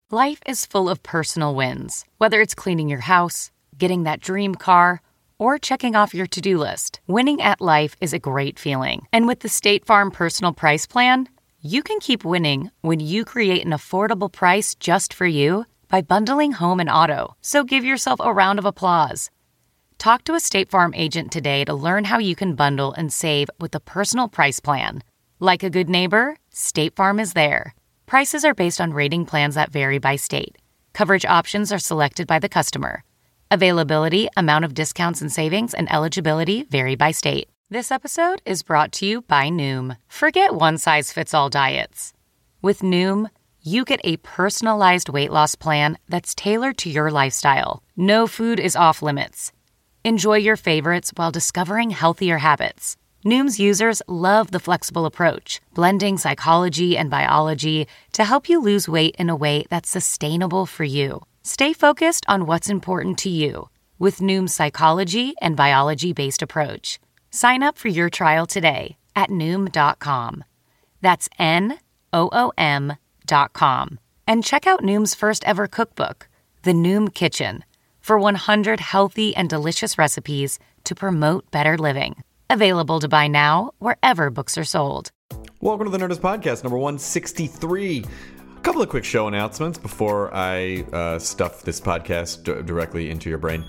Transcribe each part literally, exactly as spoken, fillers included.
Life is full of personal wins, whether it's cleaning your house, getting that dream car, or checking off your to-do list. Winning at life is a great feeling. And with the State Farm Personal Price Plan, you can keep winning when you create an affordable price just for you by bundling home and auto. So give yourself a round of applause. Talk to a State Farm agent today to learn how you can bundle and save with the Personal Price Plan. Like a good neighbor, State Farm is there. Prices are based on rating plans that vary by state. Coverage options are selected by the customer. Availability, amount of discounts and savings, and eligibility vary by state. This episode is brought to you by Noom. Forget one-size-fits-all diets. With Noom, you get a personalized weight loss plan that's tailored to your lifestyle. No food is off limits. Enjoy your favorites while discovering healthier habits. Noom's users love the flexible approach, blending psychology and biology to help you lose weight in a way that's sustainable for you. Stay focused on what's important to you with Noom's psychology and biology-based approach. Sign up for your trial today at Noom dot com. That's N O O M dot com. And check out Noom's first ever cookbook, The Noom Kitchen, for one hundred healthy and delicious recipes to promote better living. Available to buy now wherever books are sold. Welcome to the Nerdist Podcast, number one sixty-three. A couple of quick show announcements before I uh, stuff this podcast d- directly into your brain.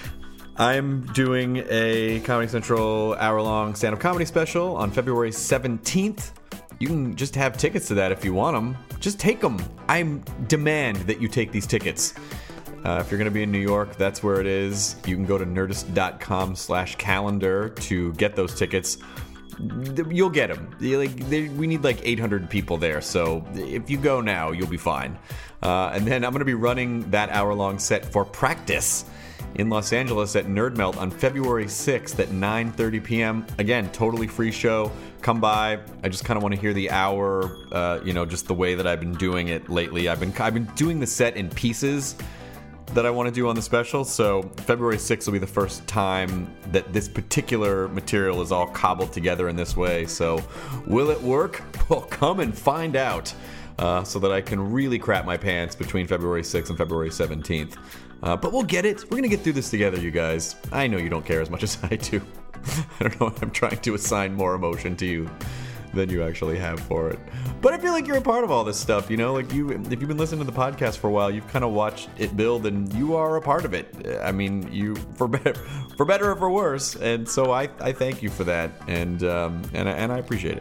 I'm doing a Comedy Central hour-long stand-up comedy special on February seventeenth. You can just have tickets to that if you want them. Just take them. I demand that you take these tickets. Uh, if you're going to be in New York, that's where it is. You can go to nerdist.com slash calendar to get those tickets. You'll get them. Like, they, we need like eight hundred people there, so if you go now, you'll be fine. Uh, and then I'm going to be running that hour-long set for Practice in Los Angeles at Nerd Melt on February sixth at nine thirty p.m. Again, totally free show. Come by. I just kind of want to hear the hour, uh, you know, just the way that I've been doing it lately. I've been I've been doing the set in pieces that I want to do on the special, so February sixth will be the first time that this particular material is all cobbled together in this way. So will it work? Well, come and find out, uh, so that I can really crap my pants between February sixth and February seventeenth. Uh, but we'll get it. We're going to get through this together, you guys. I know you don't care as much as I do. I don't know if I'm trying to assign more emotion to you than you actually have for it. But I feel like you're a part of all this stuff, you know? Like, you, if you've been listening to the podcast for a while, you've kind of watched it build, and you are a part of it. I mean, you, for better, for better or for worse. And so I, I thank you for that, and um, and I, and I appreciate it.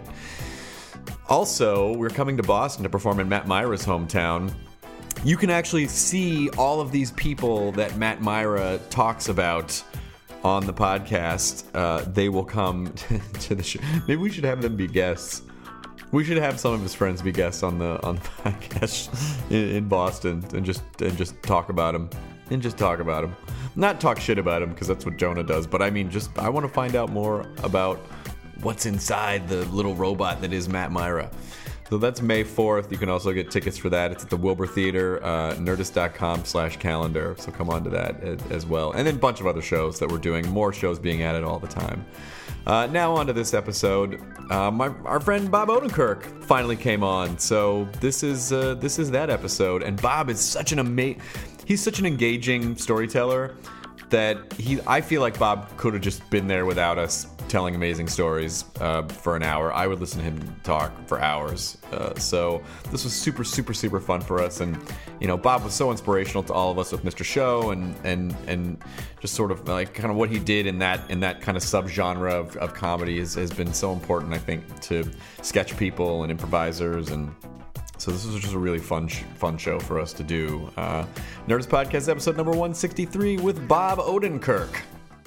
Also, we're coming to Boston to perform in Matt Myra's hometown. You can actually see all of these people that Matt Myra talks about on the podcast. Uh, they will come to the show. Maybe we should have them be guests. We should have some of his friends be guests on the on the podcast in, in Boston and just and just talk about him and just talk about him. Not talk shit about him, because that's what Jonah does. But I mean, just I want to find out more about what's inside the little robot that is Matt Myra. So that's May fourth. You can also get tickets for that. It's at the Wilbur Theater, uh, nerdist.com slash calendar. So come on to that as well. And then a bunch of other shows that we're doing. More shows being added all the time. Uh, now on to this episode. Uh, my, our friend Bob Odenkirk finally came on. So this is uh, this is that episode. And Bob is such an ama- he's such an engaging storyteller that he I feel like Bob could have just been there without us telling amazing stories uh, for an hour. I would listen to him talk for hours. Uh, so this was super, super, super fun for us. And, you know, Bob was so inspirational to all of us with Mister Show, and and and just sort of like kind of what he did in that in that kind of subgenre of, of comedy is, has been so important, I think, to sketch people and improvisers. And so this was just a really fun sh- fun show for us to do. Uh, Nerdist Podcast episode number one sixty-three with Bob Odenkirk.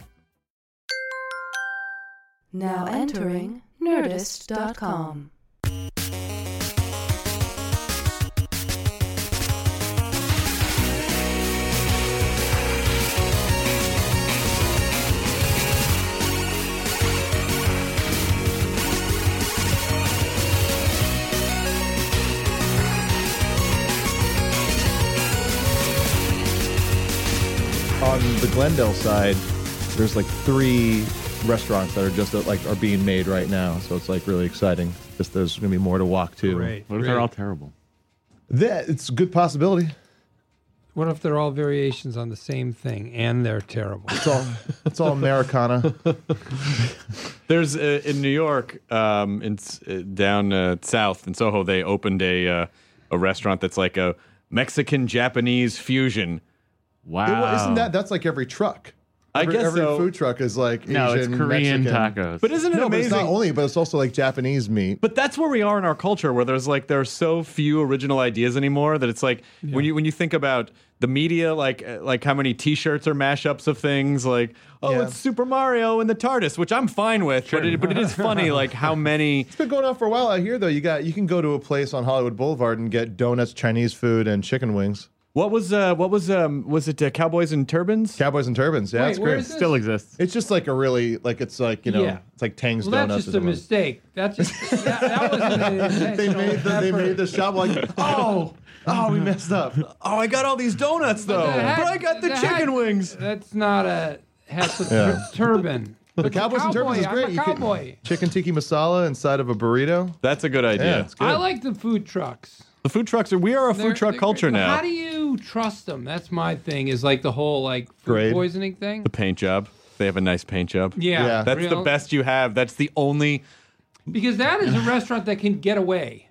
Now entering Nerdist dot com. On the Glendale side, there's like three restaurants that are just like are being made right now, so it's like really exciting. Just there's gonna be more to walk to. Great. What if Great. they're all terrible? That it's a good possibility. What if they're all variations on the same thing and they're terrible? It's all it's all Americana. There's uh, in New York, um, in uh, down uh, south in Soho, they opened a uh, a restaurant that's like a Mexican Japanese fusion. Wow. It- isn't that that's like every truck? I Every, guess every so. food truck is like no, Asian, it's Korean Mexican. tacos. But isn't it No, but amazing? it's not only, but it's also like Japanese meat. But that's where we are in our culture, where there's like there are so few original ideas anymore that it's like when you when you think about the media, like uh, like how many T-shirts are mashups of things, like oh, Yeah. it's Super Mario and the TARDIS, which I'm fine with, but it, but it is funny, like how many. It's been going on for a while out here, though. You got you can go to a place on Hollywood Boulevard and get donuts, Chinese food, and chicken wings. What was uh what was um was it uh, Cowboys and Turbans? Cowboys and turbans. Yeah, Wait, it's where great. is this? Still exists. It's just like a really like it's like you know Yeah. it's like Tang's Well, donuts. that's just or a something. mistake. That's just, that, that wasn't an intentional They made the, they effort. made the shop like oh oh we messed up. Oh, I got all these donuts though, The heck- but I got the, the chicken heck- wings. That's not a has a Yeah. tur- turban. The It's a Cowboys and turbans is cowboy. great. I'm a You can- cowboy. chicken tikka masala inside of a burrito. That's a good idea. Yeah, it's good. I like the food trucks. The food trucks are we are a They're- food truck they're culture great. But now. How do you trust them? That's my thing. Is like the whole like food Grade. poisoning thing. The paint job. They have a nice paint job. Yeah, Yeah. That's the real- best you have. That's the only. because that is a restaurant that can get away.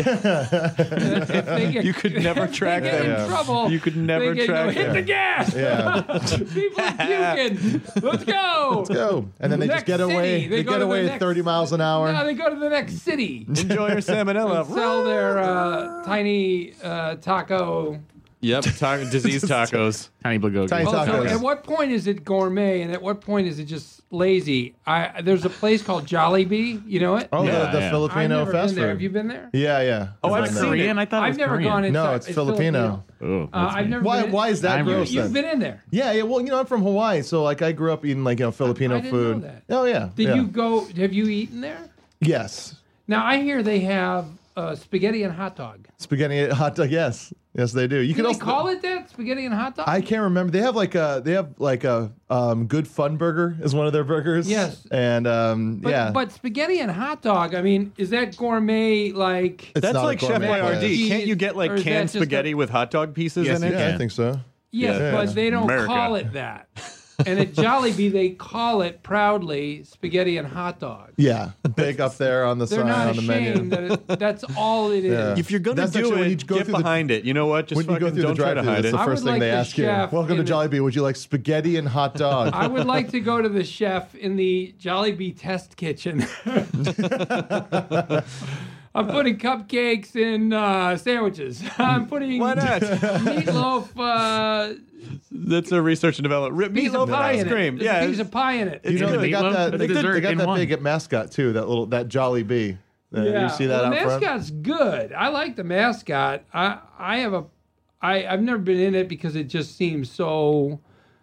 if they get, You could never if track they get them. in Yeah. trouble. You could never they can track go, Hit them. the gas. Yeah. People are puking. Let's go. Let's go. And then they Next just get city. away. They They, go get to the away at next- thirty miles an hour. No, they go to the next city. Enjoy your salmonella. Sell their uh, tiny uh, taco. Yep, ta- disease tacos. Tiny bulgogi. Tiny Also, tacos. at what point is it gourmet, and at what point is it just lazy? I there's a place called Jollibee. You know it? Oh, Yeah, the, the yeah. I've Filipino never fast been there. food. Have you been there? Yeah, yeah. Oh, I've I've seen been there. Korean? I thought it I've was never Korean. gone inside. No, it's Filipino. Oh, Uh, that's I've me. never. Why? Been Why is that I'm- gross You, then? you've been in there. Yeah, yeah. Well, you know, I'm from Hawaii, so like I grew up eating like you know Filipino I didn't food. know that. Oh yeah. Did yeah. you go? Have you eaten there? Yes. Now I hear they have uh, spaghetti and hot dog. Spaghetti hot dog. Yes, yes, they do. You Do can they also call it that? Spaghetti and hot dog? I can't remember. They have like a they have like a um, Good Fun Burger is one of their burgers. Yes. And um, But, yeah, but spaghetti and hot dog. I mean, is that gourmet? Like It's That's not a like Chef gourmet Boyardee. place. Can't you get Or like is that canned just a- spaghetti with hot dog pieces Yes, in it? you Yeah, I can. think so. yes, Yeah. but they don't America. call it that. And at Jollibee, they call it proudly spaghetti and hot dog. Yeah, big up there on the They're sign not on the ashamed menu. that it, that's all it is. Yeah. If you're gonna That's do actually when it, you go get through the- behind it. You know what? Just When you go fucking through the don't try to drive-thru, hide that's it. the I first would thing like they the ask you. chef Welcome to in the- Jollibee. Would you like spaghetti and hot dog? I would like to go to the chef in the Jollibee test kitchen. I'm putting cupcakes in uh, sandwiches. I'm putting Why not? meatloaf. Uh, That's a research and development. piece Meatloaf of and pie ice in cream. it. There's Yeah, a piece of pie in it. You know And they got meatloaf that. and They, dessert they got in that one. big at mascot too. That little that Jolly Bee. Uh, You see that well, out the front? mascot's good. I like the mascot. I I have a I I've never been in it because it just seems so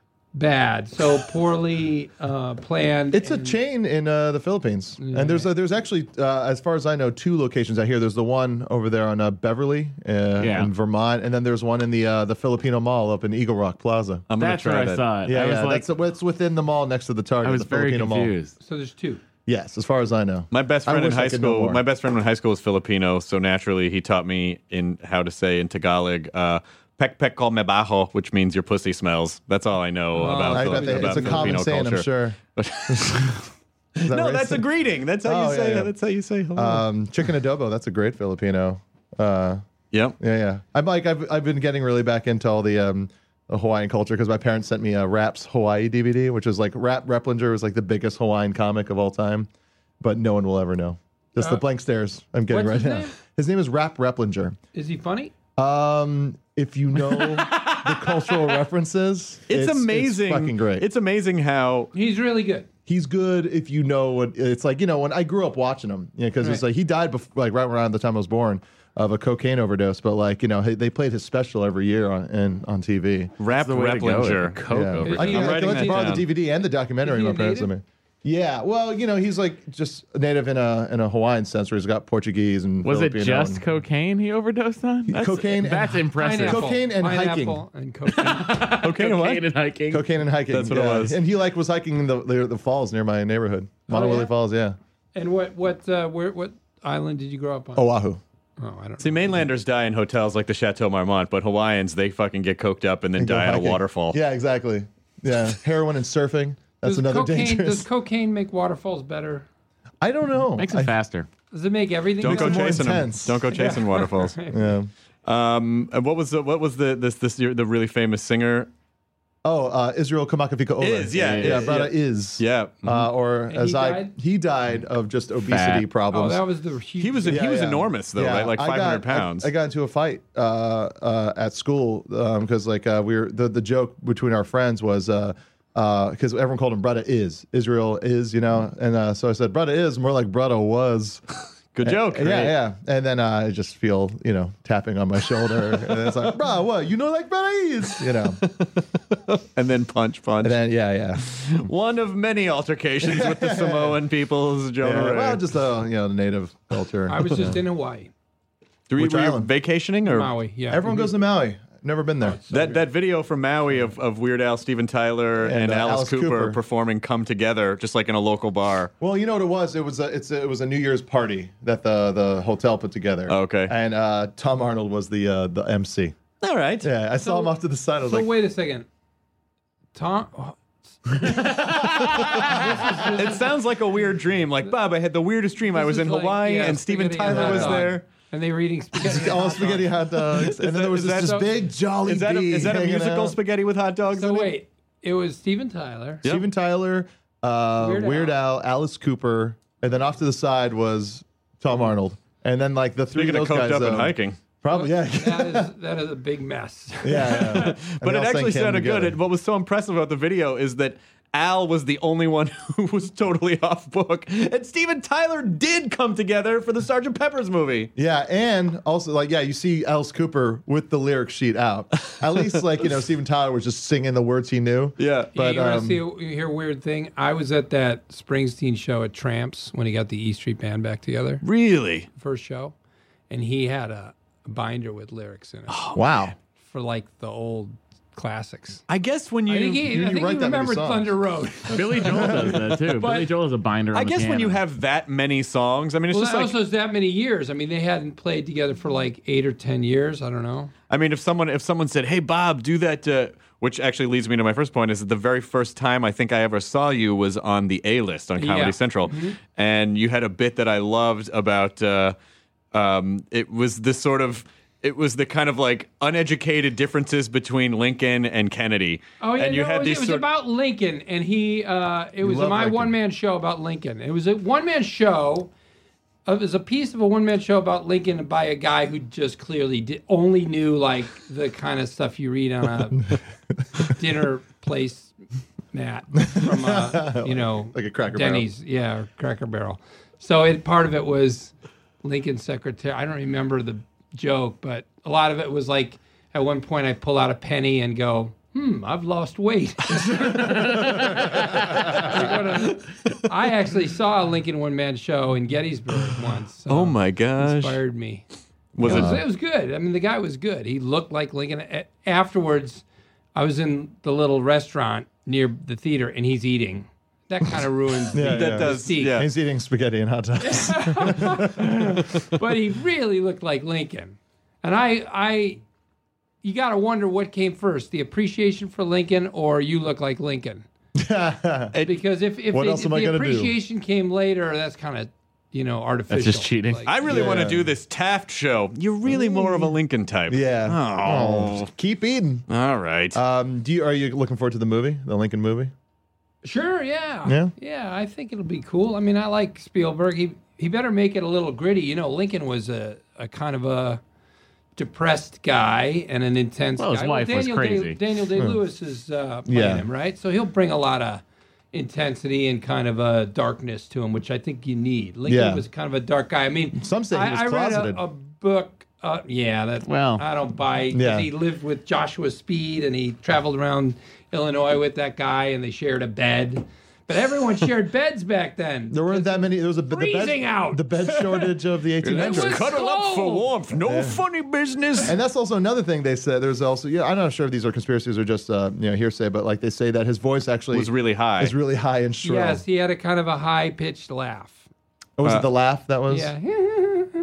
bad, so poorly uh, planned. It's a and- chain in uh, the Philippines, and there's a, there's actually, uh, as far as I know, two locations out here. There's the one over there on uh, Beverly uh, Yeah. in Vermont, and then there's one in the uh, the Filipino Mall up in Eagle Rock Plaza. I'm gonna That's try where I that. saw it. Yeah, I was yeah, like, that's it's within the mall next to the Target. I was the very Filipino Mall. confused. So there's two. Yes, as far as I know. My best I friend in wish high I could know school. more. My best friend in high school was Filipino, so naturally he taught me in how to say in Tagalog, uh, "Pek pek kol me baho," which means your pussy smells. That's all I know about, I Fili- bet they, about it's a common Filipino saying, culture. I'm sure. Is that No, right? that's a greeting. That's how Oh, you say. yeah, yeah. That's how you say hello. Um, chicken adobo. That's a great Filipino. Uh, yep. yeah, yeah. I'm like I've I've been getting really back into all the um, the Hawaiian culture because my parents sent me a Raps Hawaii D V D, which was like Rap Replinger was like the biggest Hawaiian comic of all time, but no one will ever know. Just the Uh, blank stares I'm getting what's right his now. name? His name is Rap Replinger. Is he funny? Um, if you know the cultural references, It's, amazing. It's fucking great. It's amazing how He's really good. He's good if you know what it's like. You know, when I grew up watching him, you know, because it's Right. like he died before, like right around the time I was born of a cocaine overdose. But like you know, he, they played his special every year on in, on T V. Rap the way to go. Replinger. Coke Yeah. over I, Is he- I, I'm I writing let that you borrow the down. D V D and the documentary Is he my a parents sent me. native? Yeah, well, you know, he's like just native in a in a Hawaiian sense, where he's got Portuguese and Was it Filipino just and- cocaine he overdosed on? That's, Cocaine and- That's impressive. Pineapple, Cocaine and pineapple and cocaine. Okay, what? Cocaine and hiking. cocaine and hiking. That's what it yeah. was. And he like was hiking in the the, the falls near my neighborhood, Monowilly yeah? Falls. Yeah, and what what uh, where what island did you grow up on? Oahu. Oh, I don't See, know. mainlanders die in hotels like the Chateau Marmont, but Hawaiians, they fucking get coked up and then And go die at a hiking. waterfall. Yeah, exactly. Yeah, heroin and surfing. That's Does another cocaine, dangerous. Does cocaine make waterfalls better? I don't know. Makes it I, faster. Does it make everything Don't go better? more chasing them. intense. Don't go chasing waterfalls. Yeah. Um, and what was the what was the this this the really famous singer? Oh, uh, Israel Kamakavika Oler. Is, yeah, yeah, is, brother yeah. is. Yeah, Uh, or And as he I, died? he died of just obesity Fat. Oh, problems. that was the huge. he was he Yeah, was yeah. enormous though, Yeah, right? Like I five got- hundred pounds. I, I got into a fight uh, uh, at school because like uh, we were the, the joke between our friends was because uh, uh, everyone called him Brother is Israel is you know and uh, so I said Brother is more like Brother was. Good joke. Yeah, yeah. And then uh, I just feel, you know, tapping on my shoulder. And it's like, bro, what? You know, like Brother is, you know. And then punch, punch. And then, yeah, yeah. One of many altercations with the Samoan peoples, Jonah yeah. Ray. Well, just, uh, you know, the native culture. I was just in Hawaii, Were you, which were you island? vacationing or Maui. Yeah, Everyone goes to Maui. Never been there. So that good. that video from Maui of, of Weird Al, Steven Tyler, and, And, uh, Alice, Alice Cooper, Cooper. performing "Come Together" just like in a local bar. Well, you know what it was? It was a, it's a, it was a New Year's party that the, the hotel put together. Oh, okay. And uh, Tom Arnold was the uh, the M C. All right. Yeah, I saw So- him off to the side. I was So like, wait a second, Tom. oh, It sounds like a weird dream. Like Bob, I had the weirdest dream. I this was is in like, Hawaii yeah, and Steven spaghetti Tyler hot was dog. there. and they were eating spaghetti. and all hot spaghetti dogs. hot dogs. And then there was is this, that- this big jolly Is that a, bee is that a hanging musical out. spaghetti with hot dogs? So in it? wait, it was Steven Tyler. Yep. Steven Tyler, uh, Weird Weird, Al. Al. Alice Cooper, and then off to the side was Tom Arnold. And then like the three Speaking of of those coked guys, up and um, hiking. probably yeah, That is that is a big mess. yeah, yeah. And But they it all actually sang Came sounded good. Together. And what was so impressive about the video is that Al was the only one who was totally off book. And Steven Tyler did come together for the Sergeant Pepper's movie. Yeah, and also like yeah, you see Alice Cooper with the lyric sheet out. At least like you know Steven Tyler was just singing the words he knew. Yeah. But you want um, to see a, you hear a weird thing? I was at that Springsteen show at Tramps when he got the E Street Band back together, Really? first show, and he had a binder with lyrics in it wow. for like the old classics. I guess when you I think he, you I think write he that many remembered songs. Thunder Road. Billy Joel does that too. Billy Joel has a binder on I the guess when piano. you have that many songs, I mean, it's Well, just that like also is that many years. I mean, they hadn't played together for like eight or ten years. I don't know. I mean, if someone if someone said, "Hey, Bob, do that," uh, which actually leads me to my first point, is that the very first time I think I ever saw you was on the A List on Comedy Yeah. Central, Mm-hmm. and you had a bit that I loved about. Uh, um, it was this sort of. It was the kind of like uneducated differences between Lincoln and Kennedy. Oh yeah, and you no, had it was, these it was sort about Lincoln, and he. Uh, it was love my Lincoln. one man show about Lincoln. It was a one man show. It was a piece of a one man show about Lincoln by a guy who just clearly did, only knew like the kind of stuff you read on a dinner place mat from a, you know Like a Cracker Barrel. Denny's, yeah, or Cracker Barrel. So it part of it was Lincoln's secretary. I don't remember the joke, but a lot of it was like at one point I pull out a penny and go, hmm, I've lost weight. Like, what a- I actually saw a Lincoln one man show in Gettysburg once. So Oh my it gosh! inspired me. Was it, it? was, it was good. I mean, the guy was good. He looked like Lincoln. A- Afterwards, I was in the little restaurant near the theater, and he's eating. That kind of ruins Yeah, the, that yeah. does. mystique. Yeah. He's eating spaghetti and hot dogs. But he really looked like Lincoln. And I, I, you got to wonder what came first, the appreciation for Lincoln or you look like Lincoln. Because if, if, What the, else if am I the gonna do? appreciation came later, that's kind of, you know, artificial. just cheating. Like, I really want to Yeah. do this Taft show. You're really more of a Lincoln type. yeah. Oh. Keep eating. All right. Um, do you are you looking forward to the movie, the Lincoln movie? Sure, yeah. Yeah? Yeah, I think it'll be cool. I mean, I like Spielberg. He he better make it a little gritty. You know, Lincoln was a, a kind of a depressed guy and an intense Well, his guy. wife was Daniel crazy. Day, Daniel Day-Lewis is uh, playing Yeah. him, right? So he'll bring a lot of intensity and kind of a darkness to him, which I think you need. Lincoln Yeah. was kind of a dark guy. I mean, Some say he I, was I read closeted. a, a book. Uh, yeah, that Well, I don't buy. 'cause Yeah. He lived with Joshua Speed, and he traveled around Illinois with that guy, and they shared a bed. But everyone shared beds back then. There weren't that many. There was a the Freezing bed, out. the bed shortage of the eighteen It hundreds. was Cuddle up for cold. warmth. No funny business. And that's also another thing they said. There's also, yeah, I'm not sure if these are conspiracies or just uh, you know hearsay, but like they say that his voice actually was really high. is really high and shrill. Yes, he had a kind of a high pitched laugh. Oh, was Uh, it the laugh that was? Yeah.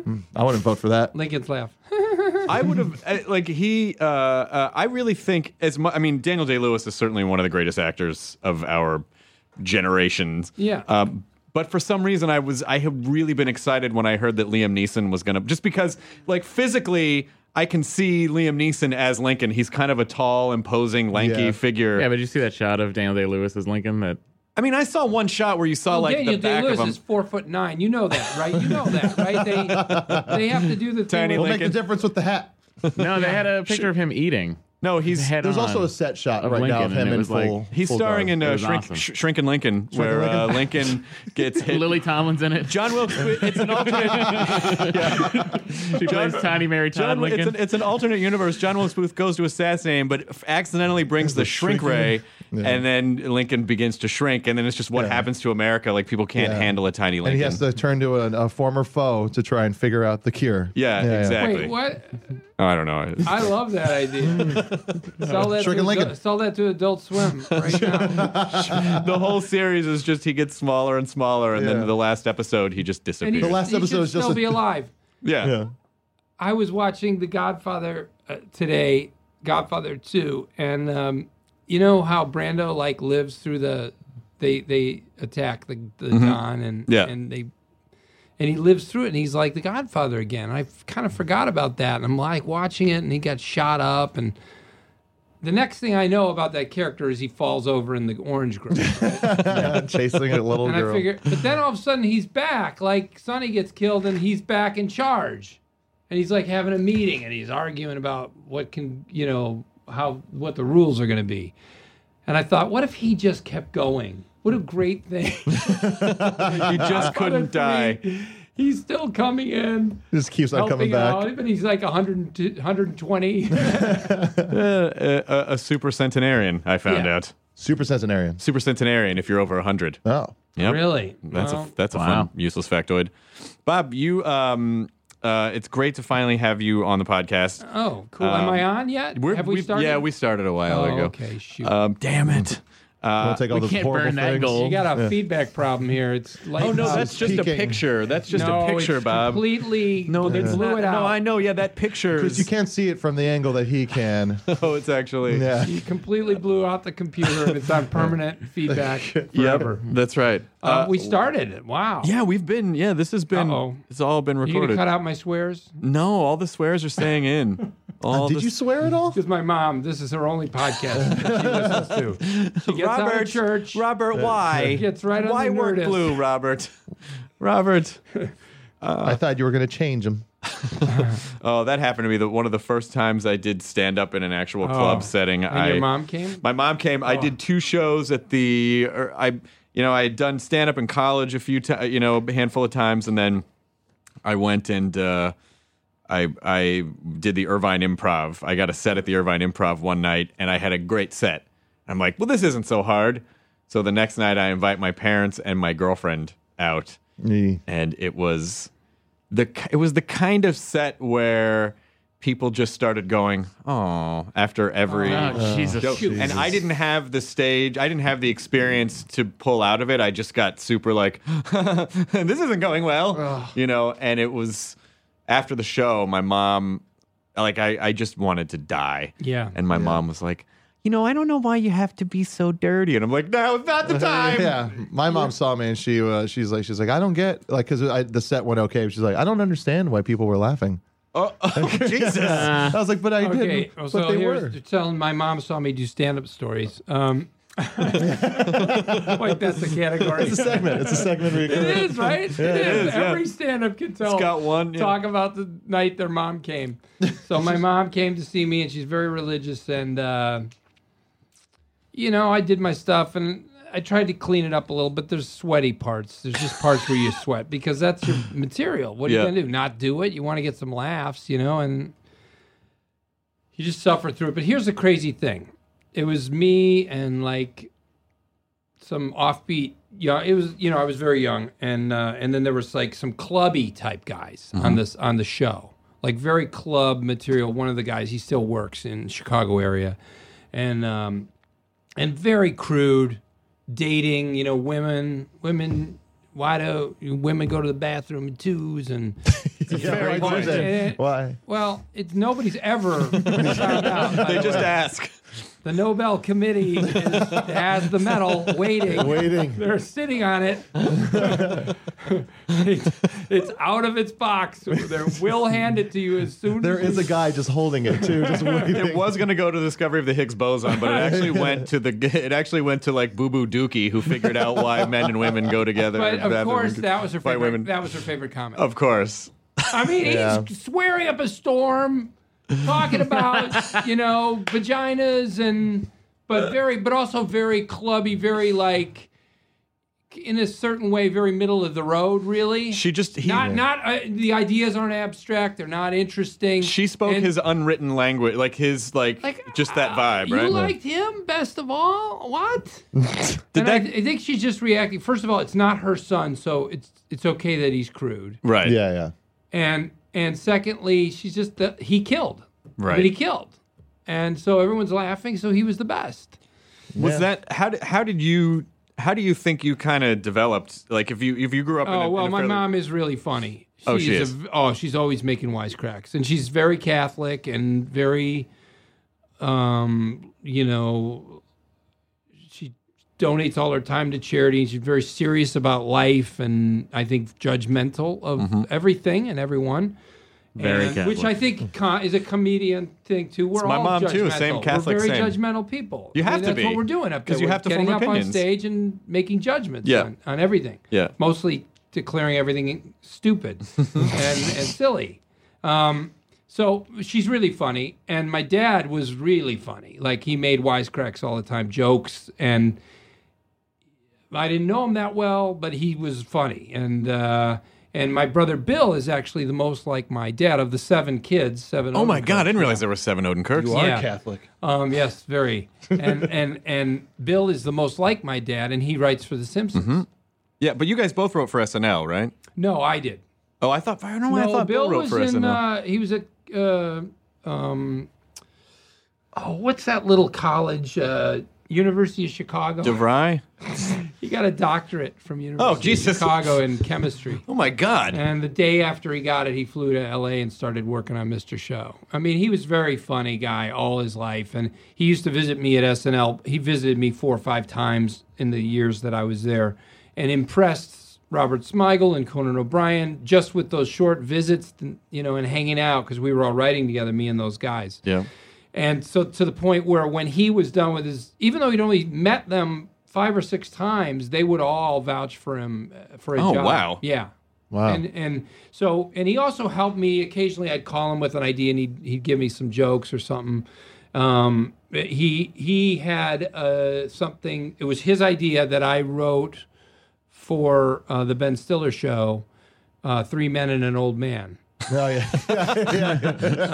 I wouldn't vote for that. Lincoln's laugh. I would have like he. Uh, uh, I really think as much. I mean, Daniel Day-Lewis is certainly one of the greatest actors of our generations. Yeah. Um, but for some reason, I was I have really been excited when I heard that Liam Neeson was gonna just because like physically. I can see Liam Neeson as Lincoln. He's kind of a tall, imposing, lanky Yeah. figure. Yeah, but did you see that shot of Daniel Day-Lewis as Lincoln? That I mean, I saw one shot where you saw Well, like Daniel the back Day-Lewis of him. is four foot nine. You know that, right? You know that, right? They they have to do the Tiny thing. We'll With, make the difference with the hat. no, they had a picture of him eating. No, he's Head There's on. also a set shot Of right now of Lincoln, and him it in was like- full. he's full starring garb. in It uh, was Shrink, awesome. Sh- Shrinking Lincoln, where Lincoln? Uh, Lincoln gets hit. Lily Tomlin's in it. John Wilkes. It's an alternate. She plays Tiny Mary Todd John, it's, Lincoln. an, it's an alternate universe. John Wilkes Booth goes to assassinate him, but f- accidentally brings the shrink ray, Yeah. and then Lincoln begins to shrink, and then it's just what Yeah. happens to America. Like people can't Yeah. handle a tiny Lincoln. And he has to turn to a, a former foe to try and figure out the cure. Yeah, exactly. Wait, what? Oh, I don't know. I love that idea. sell that Shrinking to Lincoln. Adult, sell that to Adult Swim right now. The whole series is just he gets smaller and smaller, and Yeah. then the last episode he just And he, disappears. The last he episode should is just still a- be alive. yeah. Yeah. I was watching The Godfather uh, today, Godfather two, and um, you know how Brando like lives through the they they attack the the Don and Yeah. and they and he lives through it and he's like the Godfather again. I kind of forgot about that, and I'm like watching it, and he got shot up, and the next thing I know about that character is he falls over in the orange grove. Chasing a little And girl. I figure, but then all of a sudden he's back. Like Sonny gets killed and he's back in charge, and he's like having a meeting and he's arguing about what can you know how what the rules are going to be. And I thought, what if he just kept going? What a great thing! He just couldn't die. He's still coming in, Just keeps on coming helping back. out, but he's like one hundred, one hundred twenty. Uh, a, a super centenarian, I found Yeah. out. Super centenarian. Super centenarian if you're over one hundred. Oh. Yep. Really? That's Well, a that's a Wow. fun useless factoid. Bob, you um uh it's great to finally have you on the podcast. Oh, cool. Am I on yet? We're, Have we we've- started? Yeah, we started a while Oh, ago. okay, shoot. Um, damn it. Uh, We'll take all we those can't horrible burn that things. goal. You got a feedback problem here. It's like oh no, um, that's just a peeking. picture. That's just no, a picture, it's Bob. Completely. No, they that's blew not. it out. No, I know. Yeah, that picture. Because you is- can't see it from the angle that he can. Oh, it's actually. Yeah. You completely blew out the computer, and it's on permanent feedback Yep, forever. that's right. Uh, we started it. Wow. Yeah, we've been. Yeah, this has been. Uh-oh. It's all been You gonna recorded. cut out my swears? No, all the swears are staying in. All Uh, Did the you swear at all? Because my mom, this is her only podcast that she listens to. She gets out of church. Robert, why? Gets right on why the work Nerdist. blue, Robert? Robert. I thought you were going to change him. Oh, that happened to be the one of the first times I did stand up in an actual club Oh. setting. And I, your mom came? My mom came. I Oh. did two shows at the. Or I, you know, I had done stand up in college a few times. You know, a handful of times, and then I went and uh, I I did the Irvine Improv. I got a set at the Irvine Improv one night, and I had a great set. I'm like, well, this isn't so hard. So the next night, I invite my parents and my girlfriend out, Yeah. and it was the it was the kind of set where people just started going, oh, after every Oh, Jesus. joke. And I didn't have the stage, I didn't have the experience to pull out of it. I just got super like, this isn't going well, you know. And it was after the show, my mom, like, I, I just wanted to die. Yeah. And my mom was like, you know, I don't know why you have to be so dirty. And I'm like, no, it's not the time. Yeah, my mom saw me and she uh, she's like she's like I don't get like because the set went okay. She's like I don't understand why people were laughing. Oh, oh, Jesus. I was like, but I Okay, didn't. well, But so they here's were. telling my mom saw me do stand-up stories. Um, Wait, that's a category. It's a segment. It's a segment. Where you It is, right? it is. is, yeah. Every stand-up can tell. It's got one, yeah. Talk about the night their mom came. So my mom came to see me, and she's very religious, and uh, you know, I did my stuff, and I tried to clean it up a little, but there's sweaty parts. There's just parts where you sweat because that's your material. What are Yeah. you gonna do? Not do it? You want to get some laughs, you know, and you just suffer through it. But here's the crazy thing: it was me and like some offbeat. Yeah, it was. You know, I was very young, and uh, and then there was like some clubby type guys on this on the show, like very club material. One of the guys, he still works in Chicago area, and um, and very crude dating. You know, women, women, why do women go to the bathroom in twos? And Yeah, why is that? Why? well, it's nobody's ever found out. by They the just way. ask. The Nobel Committee is, has the medal waiting. Waiting. They're sitting on it. it's, it's out of its box. They will hand it to you as soon There as is a guy just holding it too, just waiting. It was going to go to the discovery of the Higgs boson, but it actually went to the it actually went to like Boo Boo Dookie, who figured out why men and women go together. But in of bathroom- course, that was her by favorite. women. That was her favorite comment. Of course. I mean, Yeah. he's swearing up a storm, talking about you know vaginas and, but very, but also very clubby, very like, in a certain way, very middle of the road. Really, She just he, not not uh, the ideas aren't abstract. They're not interesting. she spoke And, his unwritten language, like his like, like, just that uh, vibe, You right? liked him best of all. What? Did And that I, I think she's just reacting. First of all, it's not her son, so it's it's okay that he's crude. right? Yeah, yeah. And and secondly, she's just the, he killed. Right. But he killed, and so everyone's laughing. So he was the best. Was Yeah. that how did how did you how do you think you kind of developed? Like if you if you grew up in Oh a, well, in a my fairly, mom is really funny. She's Oh, she a- is. oh, she's always making wisecracks, and she's very Catholic and very, um, you know, she donates all her time to charity. She's very serious about life, and I think judgmental of Mm-hmm. everything and everyone. Very And- which Catholic. I think co- is a comedian thing too. We're my all mom, too, judgmental. same Catholic, We're very same. judgmental people. You I mean, have to that's be. what we're doing up there. 'Cause you We're have to getting form up on opinions. stage and making judgments Yeah. on, on everything. Yeah. Mostly declaring everything stupid and, and silly. Um, so she's really funny, and my dad was really funny. Like he made wisecracks all the time, jokes, and I didn't know him that well, but he was funny. And uh, and my brother Bill is actually the most like my dad of the seven kids. Seven. Oh my Odenkirks. God! I didn't realize there were seven Odenkirks. You are Yeah. Catholic. Um, yes, very. And and and Bill is the most like my dad, and he writes for The Simpsons. Mm-hmm. Yeah, but you guys both wrote for S N L, right? No, I did. Oh, I thought I don't know why I No, thought Bill, Bill wrote was for S N in. L. Uh, he was at. Uh, um, oh, what's that little college? Uh, University of Chicago. DeVry. He got a doctorate from University Oh, Jesus. of Chicago in chemistry. Oh my God! And the day after he got it, he flew to L A and started working on Mister Show. I mean, he was a very funny guy all his life. And he used to visit me at S N L. He visited me four or five times in the years that I was there and impressed Robert Smigel and Conan O'Brien just with those short visits, you know, and hanging out because we were all writing together, me and those guys. Yeah. And so to the point where when he was done with his, even though he'd only met them five or six times, they would all vouch for him uh, for a Oh, job. wow. Yeah. Wow. And and so and he also helped me occasionally. I'd call him with an idea, and he'd he'd give me some jokes or something. Um, he he had uh, something. It was his idea that I wrote for uh, the Ben Stiller show, uh, Three Men and an Old Man. Oh, yeah.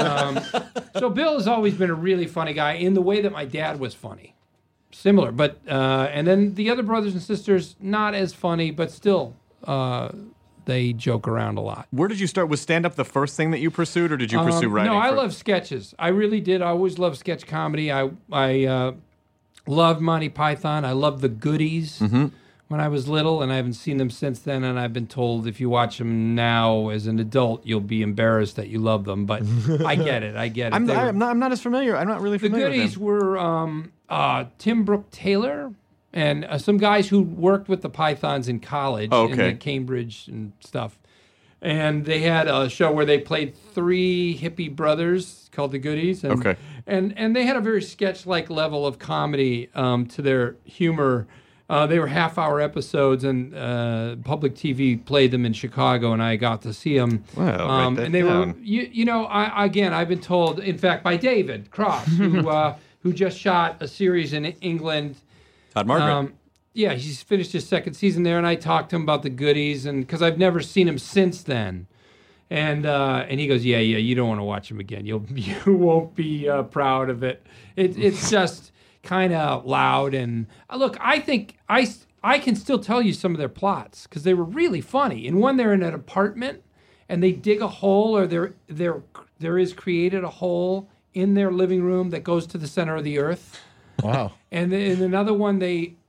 So Bill has always been a really funny guy in the way that my dad was funny. Similar, but uh, and then the other brothers and sisters not as funny, but still uh, they joke around a lot. Where did you start? Was stand up the first thing that you pursued, or did you pursue Um, writing? No, I for- love sketches. I really did. I always loved sketch comedy. I I uh, loved Monty Python. I loved the Goodies Mm-hmm. when I was little, and I haven't seen them since then. And I've been told if you watch them now as an adult, you'll be embarrassed that you love them. But I get it. I get it. I'm, They were- I'm not. I'm not as familiar. I'm not really the familiar. Goodies with them. were um, uh, Tim Brooke Taylor and uh, some guys who worked with the Pythons in college Oh, in okay. the Cambridge and stuff. And they had a show where they played three hippie brothers called the Goodies. And, Okay. And and they had a very sketch-like level of comedy um, to their humor. Uh, they were half-hour episodes, and uh, public T V played them in Chicago, and I got to see them. Well, write that and they down. were, you, you know, I, again, I've been told, in fact, by David Cross, who uh, who just shot a series in England. Todd Margaret. Um, yeah, he's finished his second season there, and I talked to him about the Goodies, and because I've never seen him since then. And uh, and he goes, yeah, yeah, you don't want to watch him again. You'll you won't be uh, proud of it. It it's just kind of loud and uh, look. I think I I can still tell you some of their plots because they were really funny. In one, they're in an apartment and they dig a hole, or there there there is created a hole in their living room that goes to the center of the earth. Wow. And then in another one, they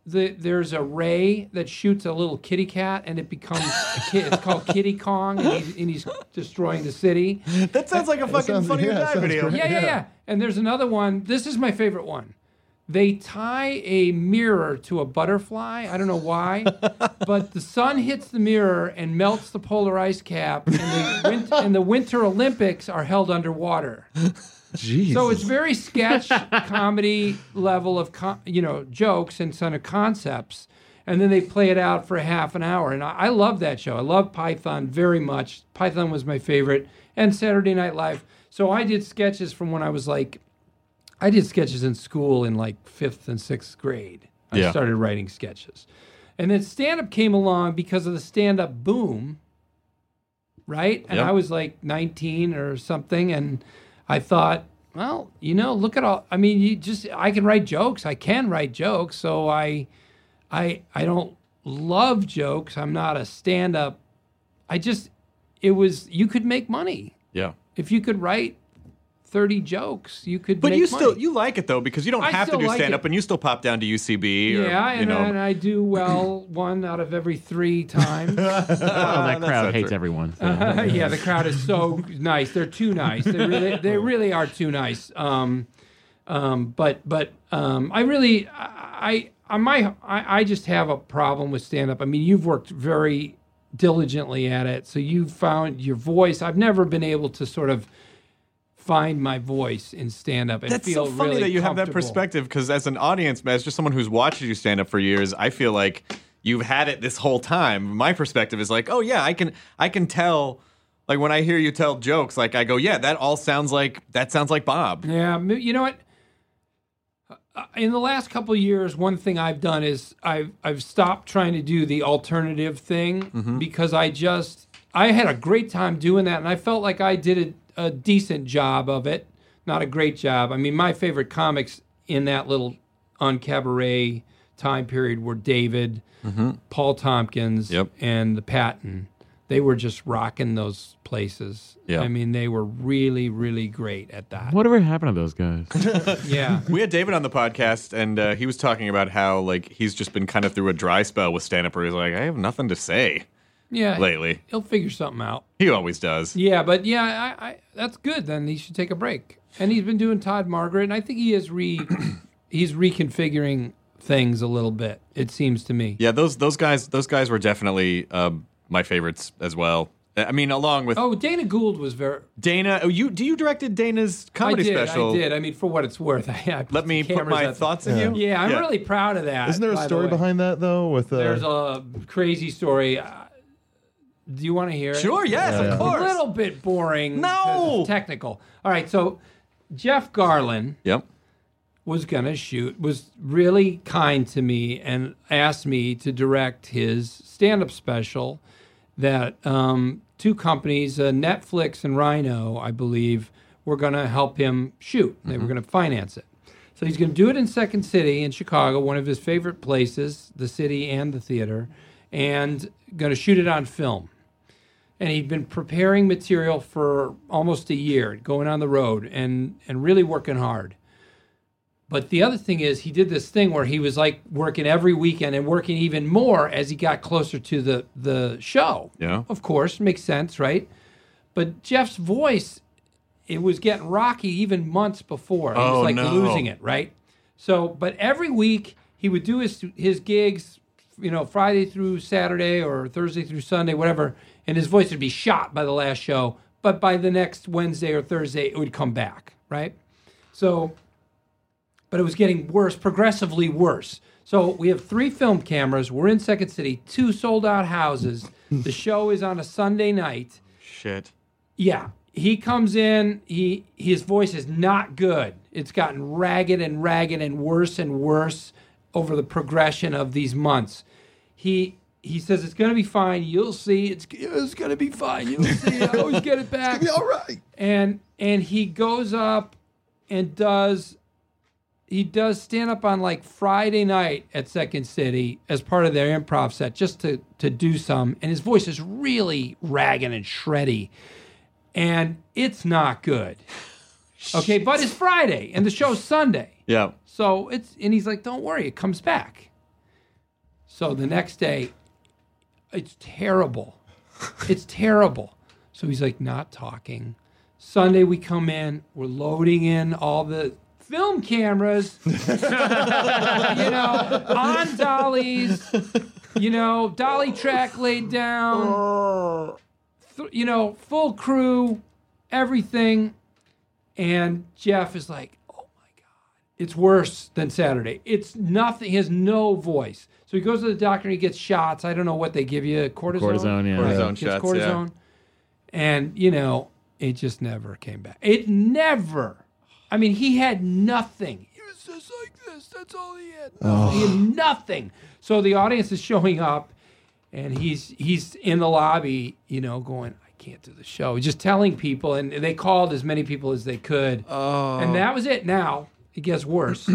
the, there's a ray that shoots a little kitty cat, and it becomes a kid. It's called Kitty Kong, and he's, and he's destroying the city. That sounds like a fucking sounds- Funny or yeah, Die sounds video. great. Yeah, yeah, Yeah. yeah. And there's another one. This is my favorite one. They tie a mirror to a butterfly. I don't know why, but the sun hits the mirror and melts the polar ice cap, and the, win- and the Winter Olympics are held underwater. Jeez. So it's very sketch comedy level of co- you know jokes and kind of concepts, and then they play it out for a half an hour. And I, I love that show. I love Python very much. Python was my favorite, and Saturday Night Live. So I did sketches from when I was like, I did sketches in school in like fifth and sixth grade. I Yeah. started writing sketches, and then stand-up came along because of the stand-up boom, right? And Yep. I was like nineteen or something, and I thought, well, you know, look at all. I mean, you just I can write jokes. I can write jokes. So I, I, I don't love jokes. I'm not a stand-up. I just, it was you could make money Yeah. if you could write thirty jokes. You could. But make you still money. you like it though because you don't I have to still do like stand up it. and you still pop down to U C B or Yeah, you and, know. and I do well one out of every three times. Oh, that that's crowd not hates true. everyone. so. Yeah, the crowd is so nice. They're too nice. They really, they really are too nice. Um, um, but but um, I really, I, I, my, I, I just have a problem with stand up. I mean, you've worked very diligently at it, so you've found your voice. I've never been able to sort of find my voice in stand up and That's feel so funny really that you have that comfortable. perspective because as an audience, as just someone who's watched you stand up for years, I feel like you've had it this whole time. My perspective is like, oh yeah, I can I can tell. Like when I hear you tell jokes, like I go, yeah, that all sounds like that sounds like Bob. Yeah, m- you know what? Uh, In the last couple of years, one thing I've done is I've I've stopped trying to do the alternative thing because I just I had a great time doing that, and I felt like I did a, a decent job of it. Not a great job. I mean, my favorite comics in that little on cabaret time period were David, Paul Tompkins, Yep. and the Patton. They were just rocking those places. Yeah. I mean, they were really, really great at that. Whatever happened to those guys? Yeah. We had David on the podcast, and uh, he was talking about how like he's just been kind of through a dry spell with stand up, where he's like, I have nothing to say Yeah. lately. He'll figure something out. He always does. Yeah, but yeah, I, I that's good. Then he should take a break. And he's been doing Todd Margaret, and I think he is re he's reconfiguring things a little bit. It seems to me. Yeah, those those guys those guys were definitely um, my favorites as well. I mean, along with Oh, Dana Gould was very. Dana. Oh, you do you directed Dana's comedy I did. special? I did. I mean, for what it's worth, I, I put Let me the put cameras my at the- thoughts in Yeah. you. Yeah, I'm really proud of that. Isn't there a by the story way. behind that though? With uh, There's a crazy story. Uh, do you want to hear it? Sure. Yes, Yeah, of yeah. course. A little bit boring. No! 'cause it's technical. All right, so Jeff Garlin Yep. was gonna shoot, was really kind to me and asked me to direct his stand-up special that um, two companies, uh, Netflix and Rhino, I believe, were gonna help him shoot. They were gonna finance it. So he's gonna do it in Second City in Chicago, one of his favorite places, the city and the theater, and gonna shoot it on film. And he'd been preparing material for almost a year, going on the road and and really working hard. But the other thing is he did this thing where he was like working every weekend and working even more as he got closer to the the show. Yeah. Of course, makes sense, right? But Jeff's voice, it was getting rocky even months before. He Oh, was like no. losing it, right? So, but every week he would do his his gigs, you know, Friday through Saturday or Thursday through Sunday, whatever, and his voice would be shot by the last show. But by the next Wednesday or Thursday, it would come back, right? So, but it was getting worse, progressively worse. So we have three film cameras. We're in Second City, two sold out houses. The show is on a Sunday night. Shit. Yeah. He comes in, he his voice is not good. It's gotten ragged and ragged and worse and worse over the progression of these months. He he says it's going to be fine. You'll see. It's it's going to be fine. You'll see. I always get it back. be all right. And and he goes up and does he does stand up on like Friday night at Second City as part of their improv set just to to do some, and his voice is really ragged and shreddy. And it's not good. Okay, but it's Friday and the show's Sunday. Yeah. So it's and he's like, don't worry, it comes back. So the next day, it's terrible. It's terrible. So he's like not talking. Sunday we come in, we're loading in all the film cameras, you know, on dollies, you know, dolly track laid down, th- you know, full crew, everything. And Jeff is like, oh my God, it's worse than Saturday. It's nothing. He has no voice. So he goes to the doctor and he gets shots. I don't know what they give you, cortisone? Cortisone, yeah. Cortisone Gets shots, cortisone. And, you know, it just never came back. It never. I mean, he had nothing. He was just like this. That's all he had. Oh. He had nothing. So the audience is showing up, and he's he's in the lobby, you know, going, I can't do the show. He's just telling people, and they called as many people as they could. Oh. And that was it. Now, it gets worse.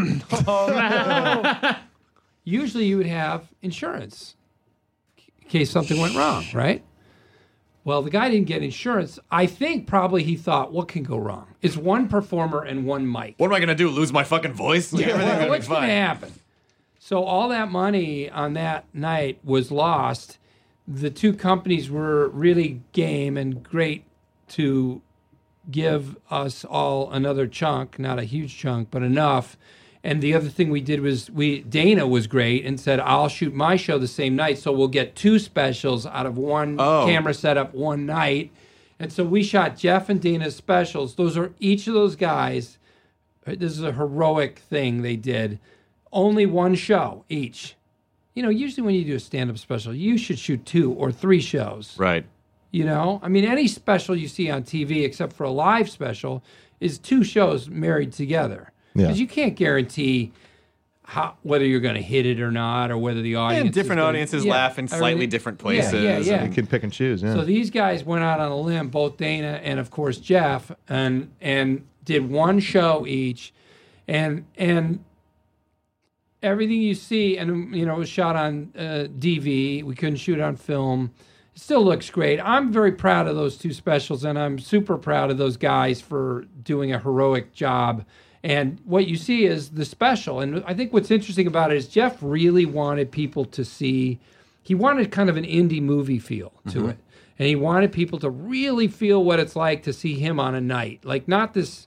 Usually you would have insurance in case something went wrong, right? Well, the guy didn't get insurance. I think probably he thought, what can go wrong? It's one performer and one mic. What am I gonna do? Lose my fucking voice? Yeah, Everything's well, gonna be what's going to fine. happen? So all that money on that night was lost. The two companies were really game and great to give us all another chunk, not a huge chunk, but enough. And the other thing we did was we Dana was great and said, I'll shoot my show the same night, so we'll get two specials out of one Oh. camera setup one night. And so we shot Jeff and Dana's specials. Those are each of those guys. This is a heroic thing they did. Only one show each. You know, usually when you do a stand-up special, you should shoot two or three shows. Right. You know, I mean, any special you see on T V, except for a live special, is two shows married together. Yeah. Because you can't guarantee how, whether you're going to hit it or not, or whether the audience. And is different gonna- audiences yeah, laugh in slightly everything- different Yeah, places. yeah, yeah. You can pick and choose. Yeah. So these guys went out on a limb, both Dana and of course Jeff, and and did one show each, and and everything you see, and you know, it was shot on uh, D V. We couldn't shoot it on film. It still looks great. I'm very proud of those two specials, and I'm super proud of those guys for doing a heroic job. And what you see is the special. And I think what's interesting about it is Jeff really wanted people to see, he wanted kind of an indie movie feel to Mm-hmm. it. And he wanted people to really feel what it's like to see him on a night. Like, not this,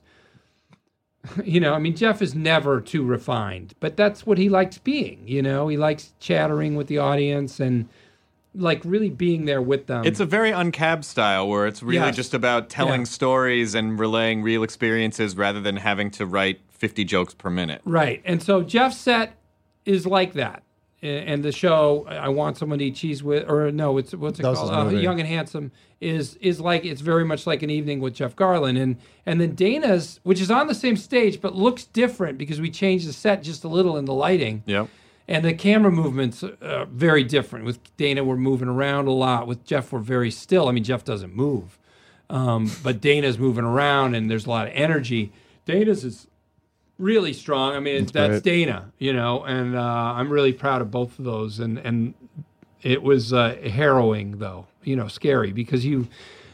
you know, I mean, Jeff is never too refined, but that's what he likes being, you know? He likes chattering with the audience and, like, really being there with them. It's a very uncab style where it's really Yes. just about telling Yeah. stories and relaying real experiences rather than having to write fifty jokes per minute. Right. And so Jeff's set is like that. A- And the show, I Want Someone to Eat Cheese With, or no, it's what's it That was called? his Uh, movie. Young and Handsome is is like, it's very much like an evening with Jeff Garlin. And and then Dana's, which is on the same stage, but looks different because we changed the set just a little in the lighting. Yep. And the camera movements are very different. With Dana, we're moving around a lot. With Jeff, we're very still. I mean, Jeff doesn't move. Um, but Dana's moving around, and there's a lot of energy. Dana's is really strong. I mean, That's that's, great. Dana, you know, and uh, I'm really proud of both of those. And, and it was uh, harrowing, though, you know, scary, because you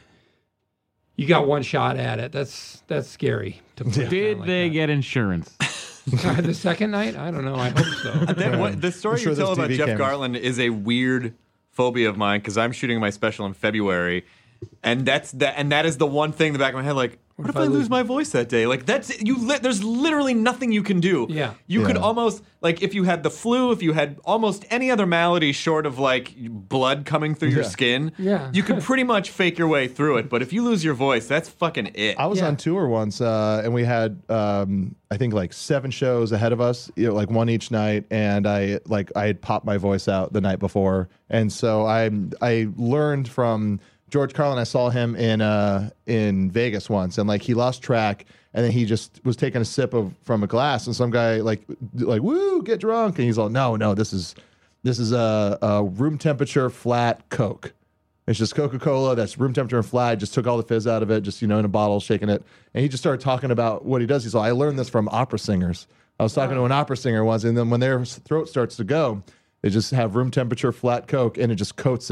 you got one shot at it. That's that's scary. To put it Did down like they that. get insurance? The second night? I don't know. I hope so. That, what, the story I'm sure you tell there's about T V Jeff cameras. Garland is a weird phobia of mine because I'm shooting my special in February, and that's that, and that is the one thing in the back of my head, like, what, if, I lose my voice that day? Like, that's you. Li- there's literally nothing you can do. Yeah. you could Yeah. almost like if you had the flu, if you had almost any other malady short of like blood coming through your Yeah. skin, Yeah. you could pretty much fake your way through it. But if you lose your voice, that's fucking it. I was Yeah. on tour once, uh, and we had um, I think like seven shows ahead of us, you know, like one each night, and I like I had popped my voice out the night before, and so I I learned from George Carlin. I saw him in uh, in Vegas once, and like he lost track, and then he just was taking a sip of from a glass, and some guy like like woo, get drunk, and he's all no no this is this is a, a room temperature flat Coke. It's just Coca-Cola that's room temperature and flat. Just took all the fizz out of it, just, you know, in a bottle, shaking it. And he just started talking about what he does. He's like, I learned this from opera singers. I was talking to an opera singer once, and then when their throat starts to go, they just have room temperature flat Coke, and it just coats it,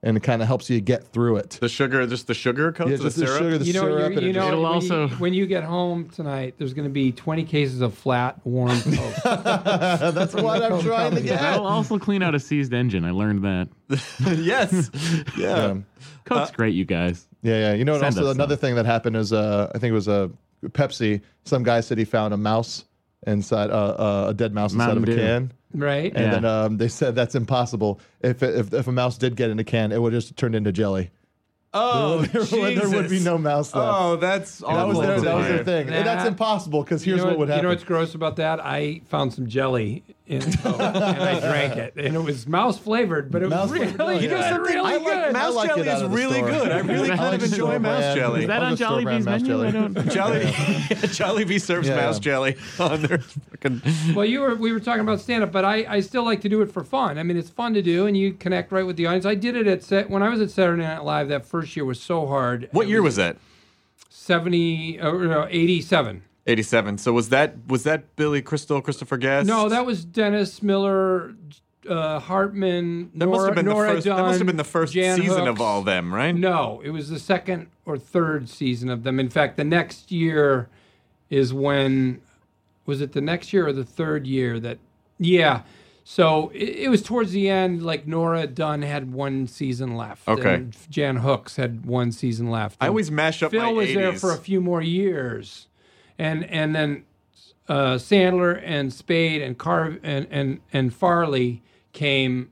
and it kind of helps you get through it. The sugar, just the sugar coats Yeah, of just the the syrup. sugar, the You know, syrup, you, and you it know just- It'll when, also- you, when you get home tonight, there's going to be twenty cases of flat, warm Coke. That's what I'm trying to get. That'll also clean out a seized engine. I learned that. Yes. Yeah. Yeah. Coke's great, you guys. Yeah, yeah. You know, what Send also us another some. thing that happened is, uh, I think it was a uh, Pepsi. Some guy said he found a mouse inside, uh, uh, a dead mouse inside Mountain of a Dew. can, Right? and Yeah. then um, they said that's impossible. If, if if a mouse did get in a can, it would just turn into jelly. Oh, there, would- there would be no mouse left. Oh, that's awful. that was their that was their to thing. And that's Nah. impossible because You here's know what would You happen. know what's gross about that? I found some jelly in Coke, and I drank it. And it was mouse flavored, but it was Mouse really, flavored, it yeah. was really I like good. mouse I like jelly it out is of the really store. good. I really I kind like of enjoy store mouse brand. jelly. Is that I'll on just store brand Jollibee's mouse menu? jelly. I don't. Jelly, Jollibee serves Yeah, mouse yeah. jelly on their fucking. Well, you were we were talking about stand up, but I, I still like to do it for fun. I mean, it's fun to do, and you connect right with the audience. I did it at set, when I was at Saturday Night Live. That first year was so hard. What It year was that? seventy or no, eighty-seven. eighty-seven. So was that was that Billy Crystal, Christopher Guest? No, that was Dennis Miller, uh, Hartman, that Nora, must have been Nora the first. Dunn, that must have been the first Jan season of Hooks. all them, right? No, it was the second or third season of them. In fact, the next year is when was it the next year or the third year that yeah. So it, it was towards the end, like Nora Dunn had one season left. Okay. And Jan Hooks had one season left. I And always mash up Phil my was there eighties. for a few more years. And and then uh, Sandler and Spade and Car and, and, and Farley came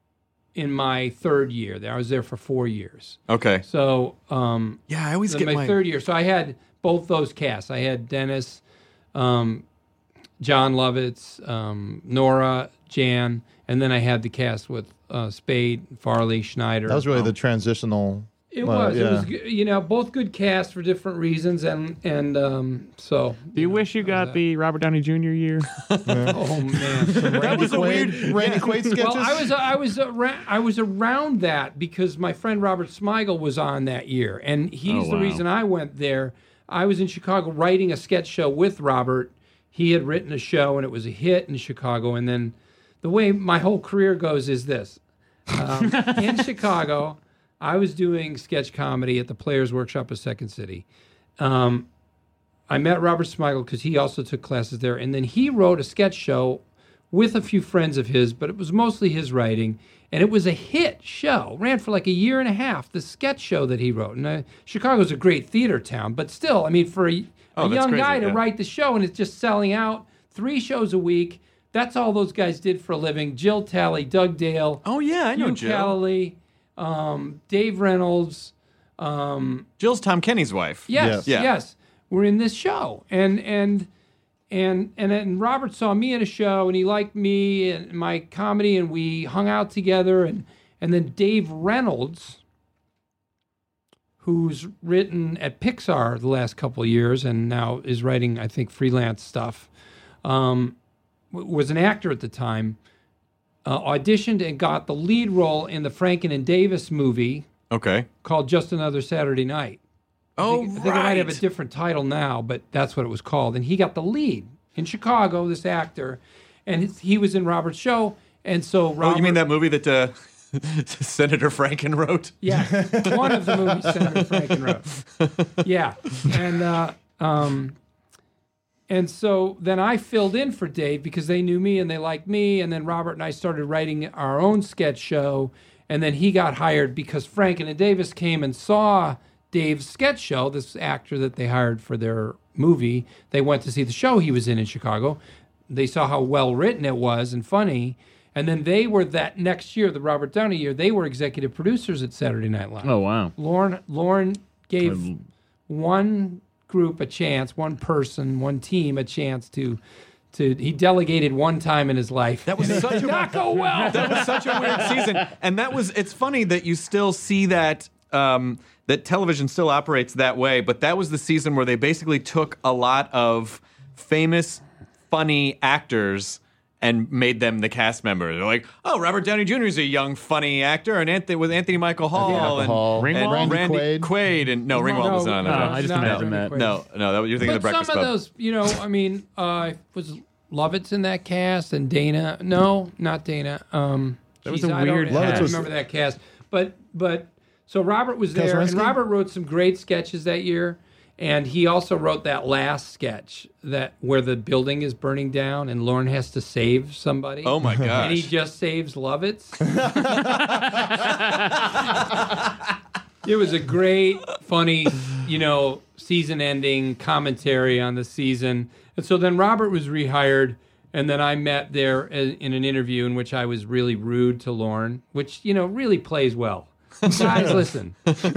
in my third year. I was there for four years. Okay. So um, Yeah, I always in get my, my. third year. So I had both those casts. I had Dennis, um, John Lovitz, um, Nora, Jan, and then I had the cast with uh, Spade, Farley, Schneider. That was really the transitional. It uh, was. It yeah. was. g- You know, both good casts for different reasons, and and um, so. Do you wish you got the Robert Downey Junior year? Oh man. That was a weird- Randy Quaid sketches. Well, I was I was around, I was around that because my friend Robert Smigel was on that year, and he's Oh, the wow. reason I went there. I was in Chicago writing a sketch show with Robert. He had written a show, and it was a hit in Chicago. And then the way my whole career goes is this: um, in Chicago, I was doing sketch comedy at the Players Workshop of Second City. Um, I met Robert Smigel because he also took classes there, and then he wrote a sketch show with a few friends of his, but it was mostly his writing, and it was a hit show. Ran for like a year and a half. The sketch show that he wrote, and uh, Chicago's a great theater town, but still, I mean, for a, Oh, a that's young crazy, guy to yeah. write the show and it's just selling out, three shows a week. That's all those guys did for a living. Jill Talley, Doug Dale, Oh yeah, I know Hugh Jill. Calloway, um, Dave Reynolds. Um, Jill's Tom Kenny's wife. Yes, Yeah. yes. We're in this show, and and and and then Robert saw me in a show, and he liked me and my comedy, and we hung out together, and and then Dave Reynolds, who's written at Pixar the last couple of years, and now is writing, I think, freelance stuff, um, w- was an actor at the time. Uh, auditioned and got the lead role in the Franken and Davis movie Okay. called Just Another Saturday Night. Oh I think, I think it might have a different title now, but that's what it was called. And he got the lead in Chicago, this actor, and his, he was in Robert's show. And so Robert, Oh, you mean that movie that uh, Senator Franken wrote? Yeah, one of the movies Senator Franken wrote. Yeah, and uh, um, and so then I filled in for Dave because they knew me and they liked me, and then Robert and I started writing our own sketch show, and then he got hired because Franken and Davis came and saw Dave's sketch show, this actor that they hired for their movie. They went to see the show he was in in Chicago. They saw how well written it was and funny. And then they were that next year, the Robert Downey year, they were executive producers at Saturday Night Live. Oh, wow. Lauren Lauren gave one group a chance, one person, one team a chance to to he delegated one time in his life. That was And it such did a not go well. That was such a weird season, and that was. It's funny that you still see that. Um, that television still operates that way, but that was the season where they basically took a lot of famous, funny actors and made them the cast members. They're like, oh, Robert Downey Junior is a young, funny actor, and Anthony with Anthony Michael Hall Michael and, Hall. and Ringwald? Randy Randy Quaid. Quaid, and no, Ringwald wasn't on no, that. I just not imagined Randy that. Quaid. No, no, that was, you're thinking But of the Breakfast some of Club. those, you know, I mean, uh, was Lovitz in that cast and Dana? No, not Dana. Um, That was geez, a I don't- weird I don't cast. remember that cast. But but so Robert was there, and Kazurinsky? Robert wrote some great sketches that year, and he also wrote that last sketch that where the building is burning down and Lorne has to save somebody. Oh my gosh. And he just saves Lovitz. It was a great, funny, you know, season-ending commentary on the season. And so then Robert was rehired, and then I met there in an interview in which I was really rude to Lorne, which, you know, really plays well. Guys, listen.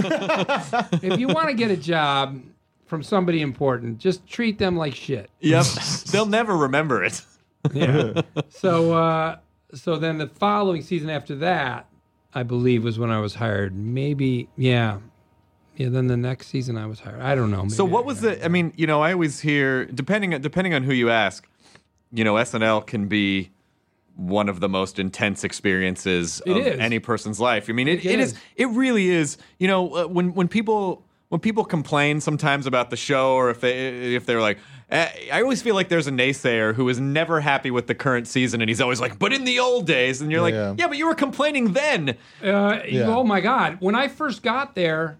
If you want to get a job from somebody important, just treat them like shit. Yep. They'll never remember it. Yeah. So, uh, so then the following season after that, I believe, was when I was hired. Maybe, yeah. Yeah, then the next season I was hired. I don't know. Maybe So what I was got- the? I mean, you know, I always hear depending depending on who you ask, you know, S N L can be one of the most intense experiences It of is. any person's life. I mean, it, It it is. is. It really is. You know, uh, when when people when people complain sometimes about the show, or if they if they're like, eh, I always feel like there's a naysayer who is never happy with the current season, and he's always like, but in the old days, and you're like, Yeah. yeah, but you were complaining then. Uh, Yeah. Oh my God! When I first got there,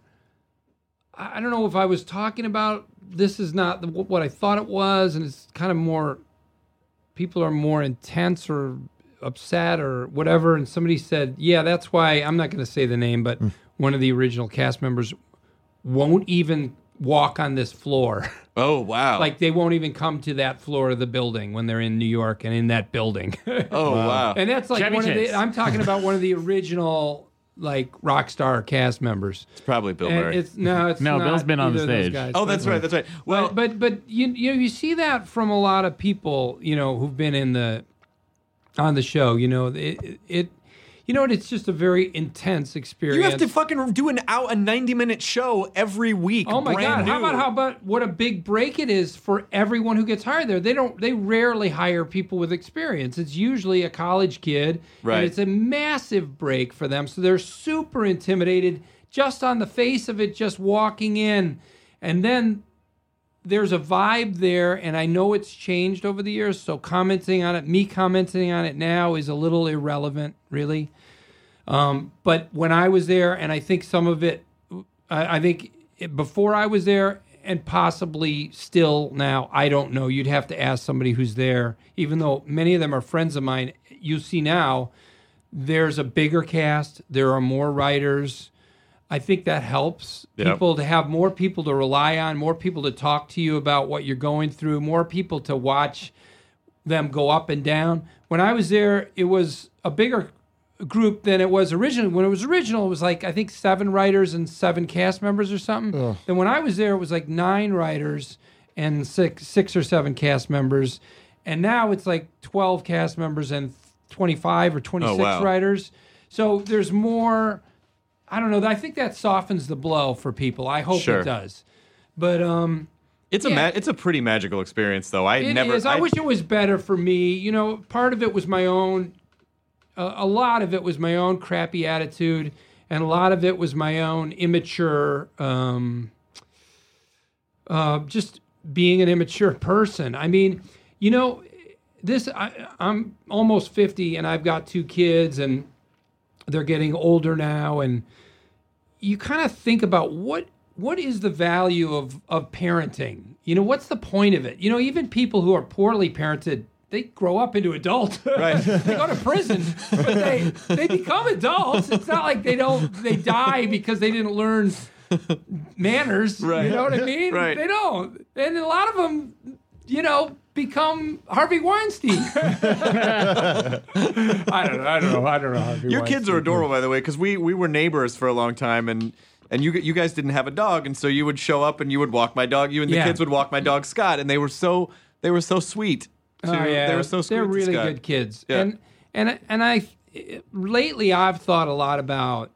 I I don't know if I was talking about this is not the, what I thought it was, and it's kind of more. People are more intense or upset or whatever, and somebody said, "Yeah, that's why." I'm not going to say the name, but one of the original cast members won't even walk on this floor. Oh wow! Like they won't even come to that floor of the building when they're in New York and in that building. oh wow! And that's like Chevy one of Chase. the. I'm talking about one of the original like rock star cast members. It's probably Bill And Murray. it's no, it's No, not Bill's been on the either of those stage. guys, Oh, but- that's right. That's right. Well, but but, but you you know you see that from a lot of people, you know, who've been in the on the show. You know, it it you know, it's just a very intense experience. you have to fucking do an out a ninety minute show every week. Oh my brand God! How new. about how about what a big break it is for everyone who gets hired there? They don't. They rarely hire people with experience. It's usually a college kid, Right. and it's a massive break for them. So they're super intimidated just on the face of it, just walking in, and then there's a vibe there, and I know it's changed over the years. So commenting on it, me commenting on it now is a little irrelevant, really. Um, but when I was there, and I think some of it, I, I think it, before I was there, and possibly still now, I don't know. You'd have to ask somebody who's there. Even though many of them are friends of mine, you see now, there's a bigger cast. There are more writers. I think that helps Yep. people to have more people to rely on, more people to talk to you about what you're going through, more people to watch them go up and down. When I was there, it was a bigger group than it was originally. When it was original, it was like, I think, seven writers and seven cast members or something. Then when I was there, it was like nine writers and six, six or seven cast members. And now it's like twelve cast members and twenty-five or twenty-six Oh, wow. writers. So there's more. I don't know. I think that softens the blow for people. I hope Sure. it does. But um, It's a Yeah. ma- it's a pretty magical experience, though. I it never. is. I, wish it was better for me. You know, part of it was my own. Uh, a lot of it was my own crappy attitude, and a lot of it was my own immature. Um, uh, just being an immature person. I mean, you know, this. I, I'm almost fifty, and I've got two kids, and they're getting older now, and you kind of think about what what is the value of of parenting? You know, what's the point of it? You know, even people who are poorly parented, they grow up into adults. Right. They go to prison, but they they become adults. It's not like they don't they die because they didn't learn manners. Right. You know what I mean? Right. They don't, and a lot of them, you know, become Harvey Weinstein. I don't know. I don't know. I don't know. Harvey Your kids are Weinstein. adorable, by the way, because we we were neighbors for a long time, and and you you guys didn't have a dog, and so you would show up and you would walk my dog. You and the Yeah. kids would walk my dog Scott, and they were so they were so sweet. Oh, too. yeah. They were so sweet. They're to really Scott. good kids. Yeah. And and and I lately I've thought a lot about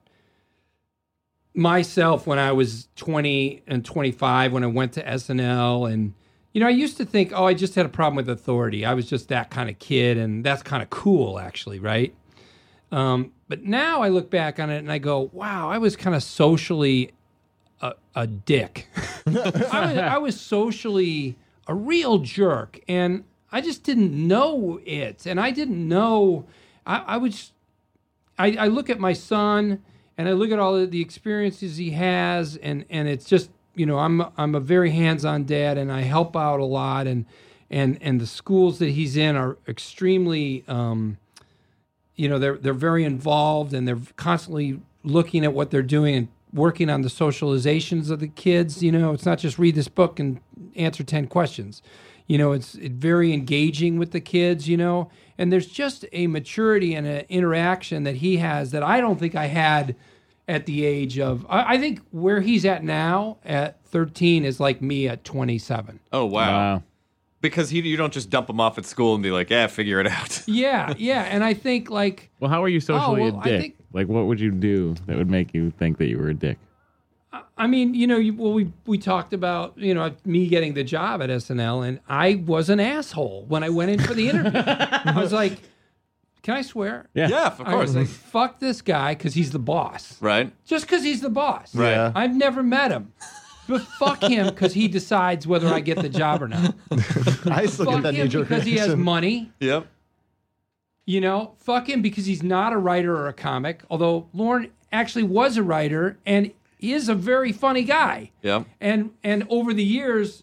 myself when I was twenty and twenty-five when I went to S N L, and you know, I used to think, oh, I just had a problem with authority. I was just that kind of kid, and that's kind of cool, actually, right? Um, but now I look back on it and I go, wow, I was kind of socially a, a dick. I, was, I was socially a real jerk, and I just didn't know it. And I didn't know. I, I was. I, I look at my son, and I look at all of the experiences he has, and, and it's just, you know, I'm I'm a very hands-on dad, and I help out a lot, and and and the schools that he's in are extremely, um, you know, they're they're very involved, and they're constantly looking at what they're doing and working on the socializations of the kids. You know, it's not just read this book and answer ten questions. You know, it's it very engaging with the kids, you know, and there's just a maturity and an interaction that he has that I don't think I had at the age of, I, I think where he's at now at thirteen is like me at twenty-seven. Oh, wow. Wow. Because he, you don't just dump him off at school and be like, yeah, figure it out. Yeah, yeah. And I think like, Well, how are you socially Oh, well, a I dick? think- Like, what would you do that would make you think that you were a dick? I mean, you know, you, well, we we talked about, you know, me getting the job at S N L, and I was an asshole when I went in for the interview. I was like, can I swear? Yeah. Yeah, of I was course. like, fuck this guy because he's the boss. Right? Just because he's the boss. Right. Yeah. I've never met him. But fuck him because he decides whether I get the job or not. I still Fuck get that him knee-jerk because he has reaction. money. Yep. You know, fuck him because he's not a writer or a comic. Although Lauren actually was a writer and he is a very funny guy. Yep. And and over the years,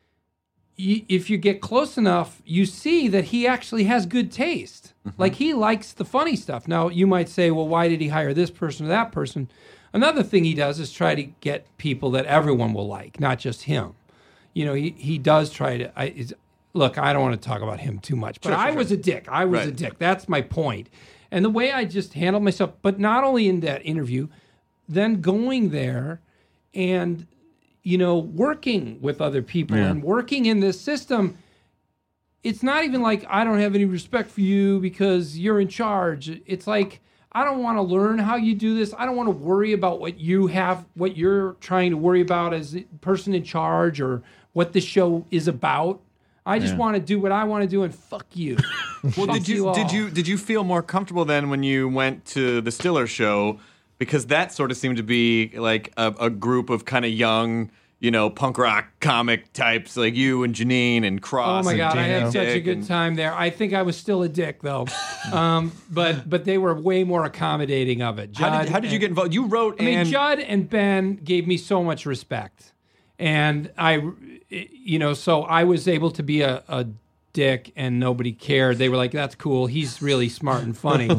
y- if you get close enough, you see that he actually has good taste. Like he likes the funny stuff. Now you might say, well, why did he hire this person or that person? Another thing he does is try to get people that everyone will like, not just him. You know, he, he does try to. I, is, look, I don't want to talk about him too much, but Sure, sure, I sure. was a dick. I was Right. a dick. That's my point. And the way I just handled myself, but not only in that interview, then going there and, you know, working with other people Yeah. and working in this system. It's not even like I don't have any respect for you because you're in charge. It's like, I don't want to learn how you do this. I don't want to worry about what you have, what you're trying to worry about as the person in charge or what the show is about. I just Yeah. want to do what I want to do and fuck you. Well, Fuck did you, all. did you did you feel more comfortable then when you went to the Stiller show? Because that sort of seemed to be like a, a group of kind of young, you know, punk rock comic types like you and Janine and Cross. Oh my and God, I Dana had such a Dick good and- time there. I think I was still a dick though, um, but but they were way more accommodating of it. How did, Judd how did you and- get involved? You wrote I mean, and Judd and Ben gave me so much respect, and I, you know, so I was able to be a, a dick, and nobody cared. They were like, "That's cool. He's really smart and funny."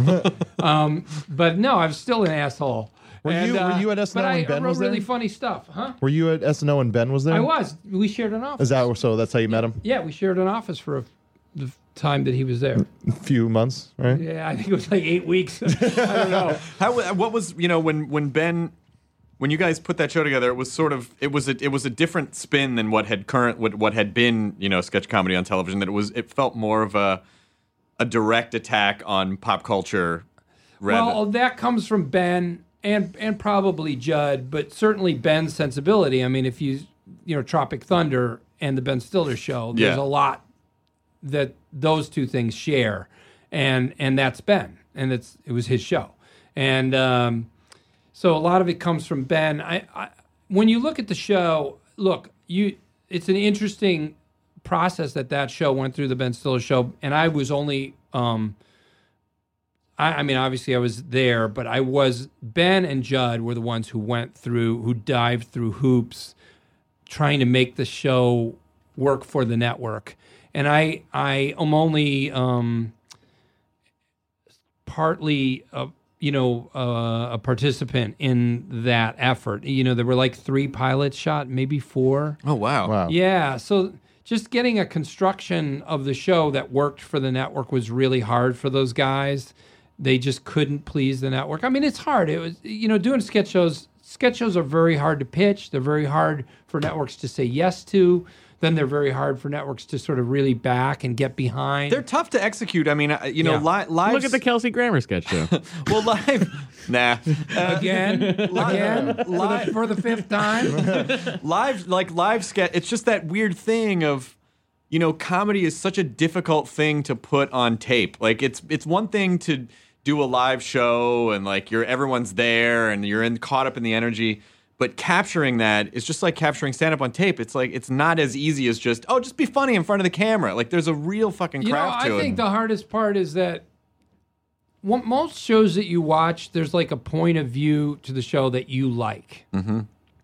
um, but no, I was still an asshole. Were And, you- were uh, you at S N L but when I, Ben I wrote was there? really funny stuff, huh? Were you at S N O when Ben was there? I was. We shared an office. Is that so? That's how you met him? Yeah, we shared an office for a, the time that he was there. A few months, right? Yeah, I think it was like eight weeks. I don't know. how what was you know when when Ben when you guys put that show together? It was sort of it was a it was a different spin than what had current what what had been you know sketch comedy on television. That it was it felt more of a a direct attack on pop culture. Rather, Well, that comes from Ben and and probably Judd, but certainly Ben's sensibility. I mean, if you you know Tropic Thunder and the Ben Stiller Show, there's Yeah. a lot that those two things share, and and that's Ben, and it's it was his show, and um, so a lot of it comes from Ben. I, I when you look at the show, look you, it's an interesting process that that show went through, the Ben Stiller Show, and I was only. Um, I, I mean, obviously, I was there, but I was Ben and Judd were the ones who went through, who dived through hoops, trying to make the show work for the network. And I, I am only um, partly, uh, you know, uh, a participant in that effort. You know, there were like three pilots shot, maybe four. oh wow, Wow. Yeah, so just getting a construction of the show that worked for the network was really hard for those guys. They just couldn't please the network. I mean, it's hard. It was, you know, doing sketch shows. Sketch shows are very hard to pitch. They're very hard for networks to say yes to. Then they're very hard for networks to sort of really back and get behind. They're tough to execute. I mean, uh, you know, Yeah. li- live. Look at the Kelsey Grammer sketch show. well, live. Nah, uh, again, again, for the, for the fifth time. live like live sketch. It's just that weird thing of, you know, comedy is such a difficult thing to put on tape. Like it's it's one thing to do a live show and like you're everyone's there and you're in caught up in the energy. But capturing that is just like capturing stand-up on tape. It's like it's not as easy as just, oh, just be funny in front of the camera. Like there's a real fucking You know, craft I to think it. the hardest part is that what, most shows that you watch, there's like a point of view to the show that you like. Mm-hmm.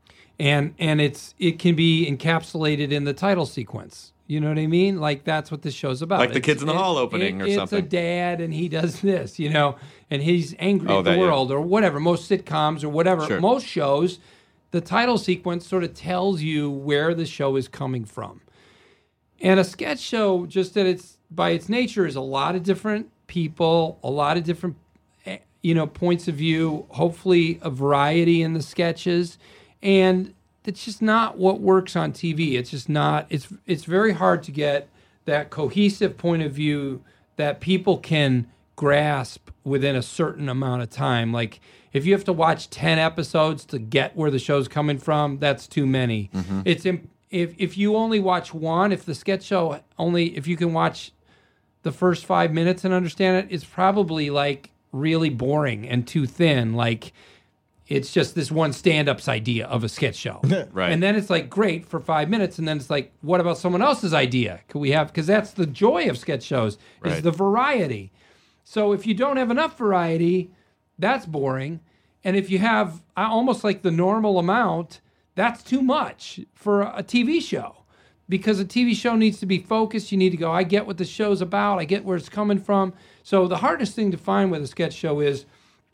And and it's it can be encapsulated in the title sequence. You know what I mean? Like, that's what this show's about. Like the It's- Kids in the it- Hall opening it- or it's something. It's a dad, and he does this, you know, and he's angry Oh, at the that, yeah. world or whatever. Most sitcoms or whatever. Sure. Most shows, the title sequence sort of tells you where the show is coming from. And a sketch show, just that it's by its nature, is a lot of different people, a lot of different, eh, you know, points of view. Hopefully, a variety in the sketches, and it's just not what works on T V. It's just not. It's it's very hard to get that cohesive point of view that people can grasp within a certain amount of time. Like, if you have to watch ten episodes to get where the show's coming from, that's too many. Mm-hmm. It's imp- if if you only watch one, if the sketch show only, if you can watch the first five minutes and understand it, it's probably like really boring and too thin. Like, it's just this one stand-up's idea of a sketch show. Right. And then it's like great for five minutes, and then it's like, what about someone else's idea? Could we have, because that's the joy of sketch shows, is Right. the variety. So if you don't have enough variety, that's boring. And if you have uh, almost like the normal amount, that's too much for a T V show. Because a T V show needs to be focused. You need to go, I get what the show's about. I get where it's coming from. So the hardest thing to find with a sketch show is,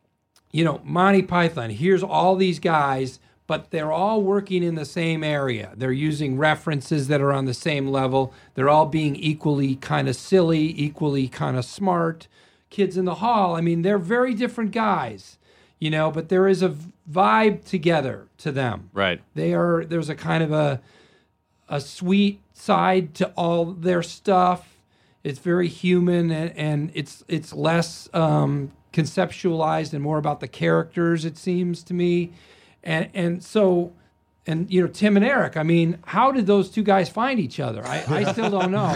you know, Monty Python, here's all these guys, but they're all working in the same area. They're using references that are on the same level. They're all being equally kind of silly, equally kind of smart. Kids in the Hall, I mean, they're very different guys, you know, but there is a vibe together to them. Right. They are, there's a kind of a, a sweet side to all their stuff. It's very human, and, and it's it's less um, conceptualized and more about the characters, it seems to me. And and so, and you know, Tim and Eric, I mean, how did those two guys find each other? I, I still don't know.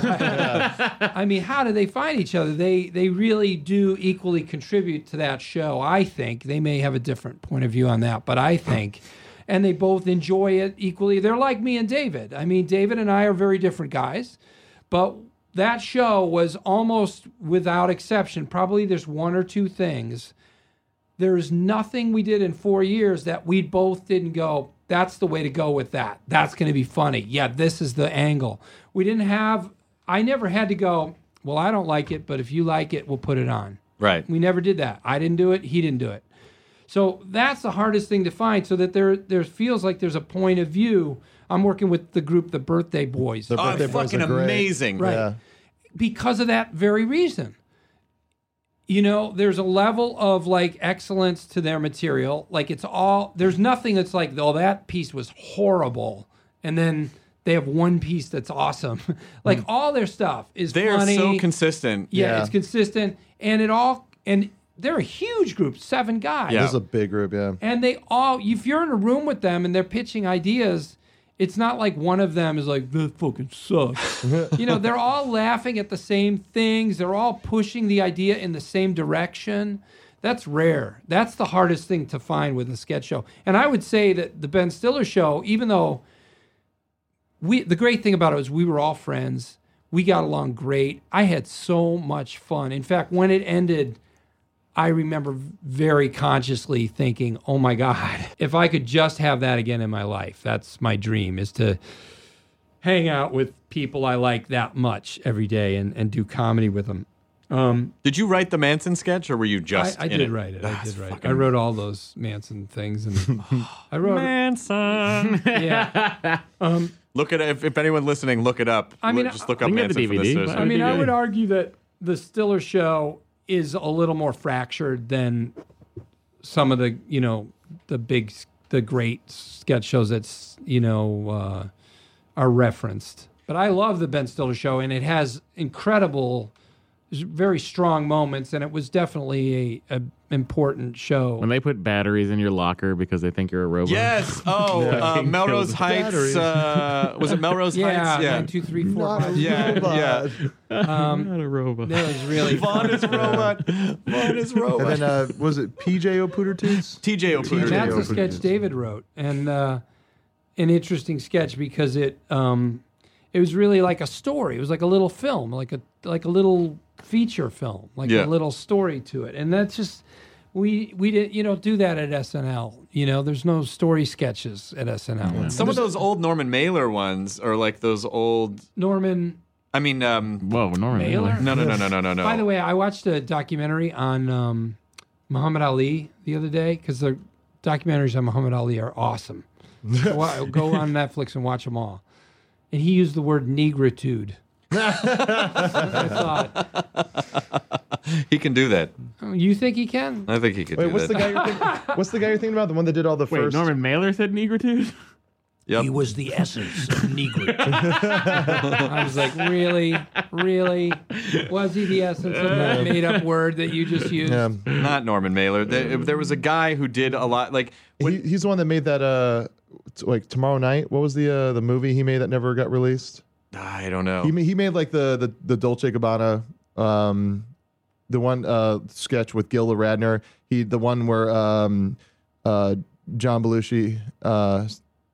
I mean, how did they find each other? They they really do equally contribute to that show, I think. They may have a different point of view on that, but I think. And they both enjoy it equally. They're like me and David. I mean, David and I are very different guys, but that show was almost without exception. Probably there's one or two things. There's nothing we did in four years that we both didn't go, that's the way to go with that. That's going to be funny. Yeah, this is the angle. We didn't have, I never had to go, well, I don't like it, but if you like it, we'll put it on. Right. We never did that. I didn't do it. He didn't do it. So that's the hardest thing to find, so that there there feels like there's a point of view. I'm working with the group, the Birthday Boys. The Oh, Birthday Boys fucking are great. amazing. Right. Yeah. Because of that very reason. You know, there's a level of like excellence to their material. Like, it's all, there's nothing that's like, oh, that piece was horrible. And then they have one piece that's awesome. Like, all their stuff is They are funny. so consistent. Yeah, Yeah. it's consistent. And it all, and they're a huge group, seven guys. Yeah. This is a big group, yeah. And they all, if you're in a room with them and they're pitching ideas, it's not like one of them is like, that fucking sucks. You know, they're all laughing at the same things. They're all pushing the idea in the same direction. That's rare. That's the hardest thing to find with a sketch show. And I would say that the Ben Stiller show, even though we, the great thing about it was we were all friends. We got along great. I had so much fun. In fact, when it ended, I remember very consciously thinking, oh my God, if I could just have that again in my life, that's my dream, is to hang out with people I like that much every day and, and do comedy with them. Um, Did you write the Manson sketch, or were you I, just I in did it? write it. I That's did write it. fucking- I wrote all those Manson things. And I wrote, Manson. yeah. Um, Look at it. If, if anyone listening, look it up. I mean, Look- just look up I can get the Manson for D V D, this. but- I mean, I Yeah. would argue that the Stiller show is a little more fractured than some of the, you know, the big, the great sketch shows that's, you know, uh, are referenced. But I love the Ben Stiller show, and it has incredible, very strong moments, and it was definitely a, a important show. When they put batteries in your locker because they think you're a robot. Yes. Oh, uh, Melrose Heights. Batteries. Uh, was it Melrose yeah, Heights? Yeah. nine, two, three, four, Not a five. Yeah, robot. Um, Not a robot. that was really Vaughn is robot. Vaughn is And robot. then, uh, was it P J O'Pootertoots? T J O'Pooter. T J That's a O'Pooter. sketch David wrote, and uh, an interesting sketch because it um, it was really like a story. It was like a little film, like a like a little feature film, like Yeah. a little story to it, and that's just we we didn't you don't do that at S N L. You know, there's no story sketches at S N L. Some of those old Norman Mailer ones, or like those old. Norman I mean, um, Whoa, Norman Mailer? Mailer. no, no, no, no, no, no, no. By the way, I watched a documentary on um, Muhammad Ali the other day because the documentaries on Muhammad Ali are awesome. Go, go on Netflix and watch them all. And he used the word negritude. I thought, he can do that. oh, you think he can? I think he could Wait, do what's that. the guy? You're thinking, what's the guy you're thinking about? The one that did all the Wait, first. Norman Mailer said negritude? Yep. He was the essence of negritude. I was like, really? Really? Was he the essence of that made-up word that you just used? Yeah. Not Norman Mailer. There, there was a guy who did a lot. Like when, He, he's the one that made that. Uh, t- like Tomorrow Night. What was the uh, the movie he made that never got released? I don't know. He ma- he made like the the the Dolce Gabbana, um, the one uh sketch with Gilda Radner. He the one where um, uh, John Belushi uh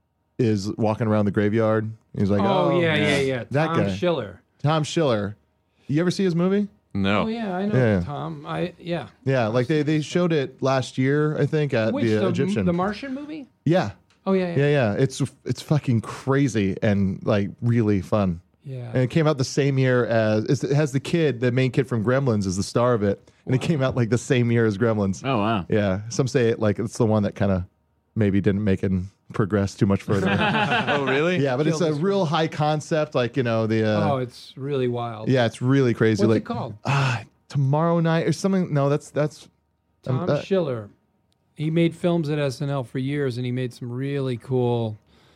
is walking around the graveyard. He's like, Oh, oh, yeah, yeah, yeah. That Tom guy. Schiller. Tom Schiller. You ever see his movie? no. Oh, yeah, I know Yeah. Tom. I Yeah. Yeah, like they, they showed it last year, I think, at Which, the, the, Egyptian. the Martian movie? yeah, Oh, yeah, yeah. yeah, yeah. It's it's fucking crazy and like really fun. Yeah. And it came out the same year as it's- it has the kid, the main kid from Gremlins, is the star of it, and it came out like the same year as Gremlins. Oh, wow. Yeah, some say it like it's the one that kind of maybe didn't make it progress too much further. Oh, really? Yeah, but it's a real high concept, like you know the. Uh, Oh, it's really wild. yeah, it's really crazy. What's like it called? ah, Tomorrow Night or something. No, that's that's. um, Tom that- Schiller. He made films at S N L for years, and he made some really cool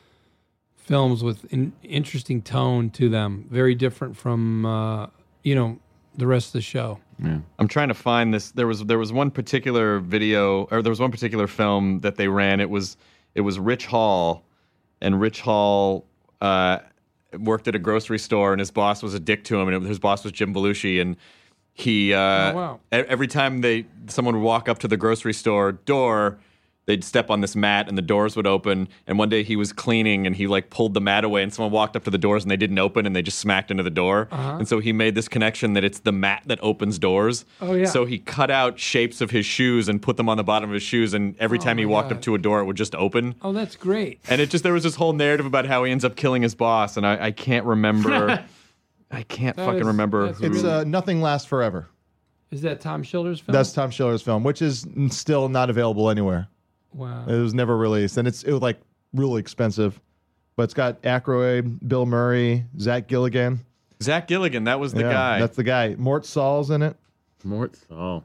films with an interesting tone to them. Very different from, uh, you know, the rest of the show. I'm trying to find this. There was there was one particular video, or there was one particular film that they ran. It was it was Rich Hall, and Rich Hall uh, worked at a grocery store, and his boss was a dick to him, and it, his boss was Jim Belushi, and he uh, Oh, wow. e- every time they someone would walk up to the grocery store door, they'd step on this mat and the doors would open. And one day he was cleaning and he like pulled the mat away and someone walked up to the doors and they didn't open and they just smacked into the door. Uh-huh. And so he made this connection that it's the mat that opens doors. Oh, yeah. So he cut out shapes of his shoes and put them on the bottom of his shoes. And every time Oh, he my walked God. up to a door, it would just open. Oh, that's great. And it just, there was this whole narrative about how he ends up killing his boss. And I, I can't remember. I can't That fucking is- remember. that's who- It's really- uh, Nothing Lasts Forever. Is that Tom Schiller's film? That's Tom Schiller's film, which is n- still not available anywhere. wow. It was never released, and it's it was like really expensive. But it's got Aykroyd, Bill Murray, Zach Gilligan. Zach Gilligan, that was the Yeah, guy. That's the guy. Mort Saul's in it. Mort Saul.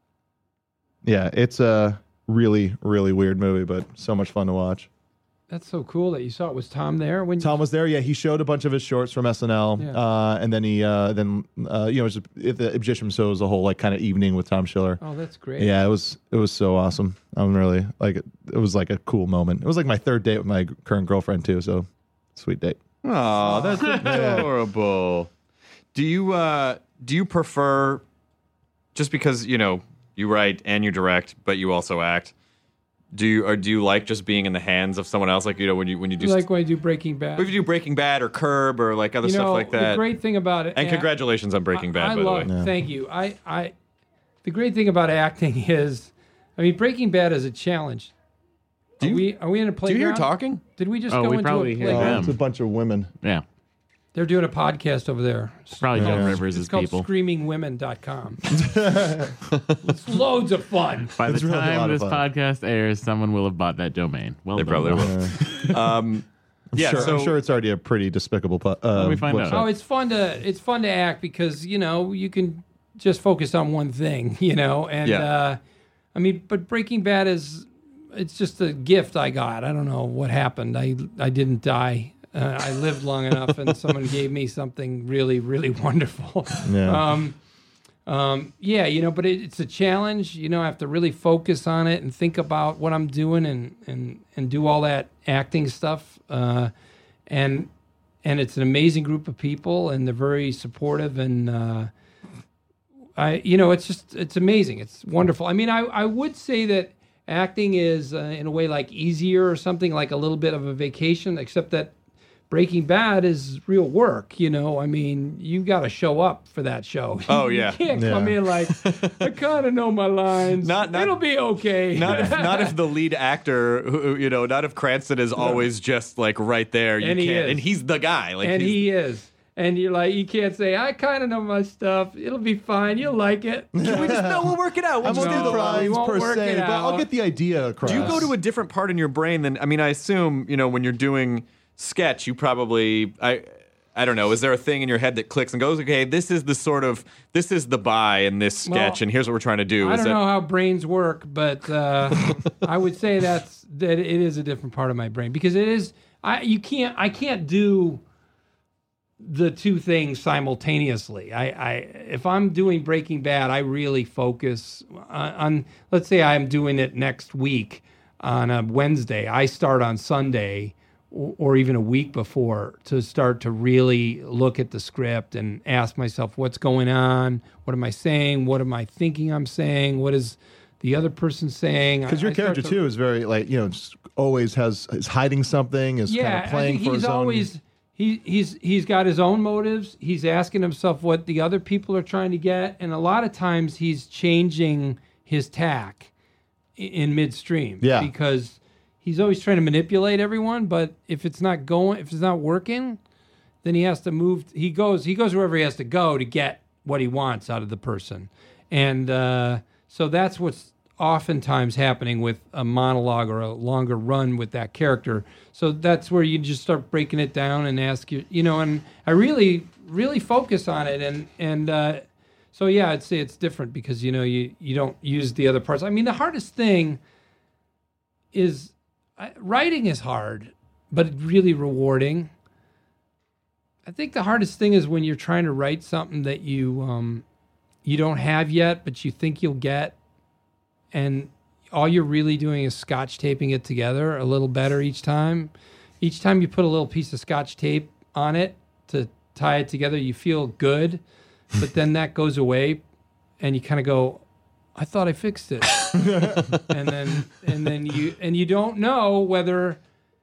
Yeah, it's a really really weird movie, but so much fun to watch. That's so cool that you saw it. Was Tom there? When Tom was there. Yeah, he showed a bunch of his shorts from S N L, Yeah. uh, and then he uh, then uh, you know it was, it, the Egyptian show was a whole like kind of evening with Tom Schiller. Oh, that's great. Yeah, it was it was so awesome. I'm really like it, it was like a cool moment. It was like my third date with my current girlfriend too. So sweet date. Oh, that's adorable. Do you uh, do you prefer, just because you know you write and you direct, but you also act? Do you or do you like just being in the hands of someone else? Like you know when you when you do You like when I do Breaking Bad? if you do Breaking Bad or Curb or like other you know, stuff like that. The great thing about it, and act- congratulations on Breaking Bad, I, I by love, the way. Thank you. I, I, the great thing about acting is, I mean, Breaking Bad is a challenge. Do are you- we are we in a Do you playground? hear talking? Did we just Oh, go we into probably a hear playground? them. It's a bunch of women. Yeah. They're doing a podcast over there. Probably Joan Rivers' It's called people. screaming women dot com. It's loads of fun. By the It's really a lot time of this fun. podcast airs, someone will have bought that domain. Well They done. probably will. um, yeah, sure, so I'm sure it's already a pretty despicable. pu- Uh, me find website. out. Oh, it's fun to it's fun to act because you know you can just focus on one thing, you know. And Yeah. uh, I mean, but Breaking Bad is it's just a gift I got. I don't know what happened. I I didn't die. Uh, I lived long enough, and someone gave me something really really wonderful. Yeah. Um, um, yeah, you know, but it, it's a challenge. You know, I have to really focus on it and think about what I'm doing and and and do all that acting stuff. Uh, and and it's an amazing group of people, and they're very supportive. And uh, I, you know, it's just it's amazing. It's wonderful. I mean, I I would say that acting is uh, in a way like easier or something, like a little bit of a vacation, except that Breaking Bad is real work, you know. I mean, you got to show up for that show. Oh, yeah. You can't Yeah. come in like, I kind of know my lines. Not- not- It'll be okay. Not if, not if the lead actor, who, you know, not if Cranston is always just like right there. You And he can't, is. and he's the guy. Like, and he's, he is. And you're like, you can't say, I kind of know my stuff. It'll be fine. You'll like it. we just no, we'll work it out. We'll I'm just not do the No, lines. we surprised won't per work se, it but I'll out. get the idea across. Do you go to a different part in your brain than? I mean, I assume you know when you're doing sketch, you probably I. I don't know. Is there a thing in your head that clicks and goes, okay, this is the sort of, this is the buy in this sketch, Well, and here's what we're trying to do. I is don't that, know how brains work, but uh, I would say that's that it is a different part of my brain because it is. I you can't I can't do the two things simultaneously. I, I if I'm doing Breaking Bad, I really focus on, on. Let's say I'm doing it next week on a Wednesday. I start on Sunday or, or even a week before to start to really look at the script and ask myself what's going on, what am I saying, what am I thinking I'm saying, what is the other person saying? Because I- your I start character to- too is very like you know just always has is hiding something, is yeah, kind of playing I think for he's his always own. he he's he's got his own motives. He's asking himself what the other people are trying to get, and a lot of times he's changing his tack i- in midstream. Yeah. because he's always trying to manipulate everyone. But if it's not going, if it's not working, then he has to move. He goes he goes wherever he has to go to get what he wants out of the person, and uh, so that's what's oftentimes happening with a monologue or a longer run with that character. So that's where you just start breaking it down and ask you, you know, and I really, really focus on it. And, and, uh, so yeah, I'd say it's different because, you know, you, you don't use the other parts. I mean, the hardest thing is I, writing is hard, but really rewarding. I think the hardest thing is when you're trying to write something that you, um, you don't have yet, but you think you'll get, and all you're really doing is scotch taping it together a little better each time. Each time you put a little piece of scotch tape on it to tie it together, you feel good, but then that goes away and you kind of go, I thought I fixed it. and then and then you and you don't know whether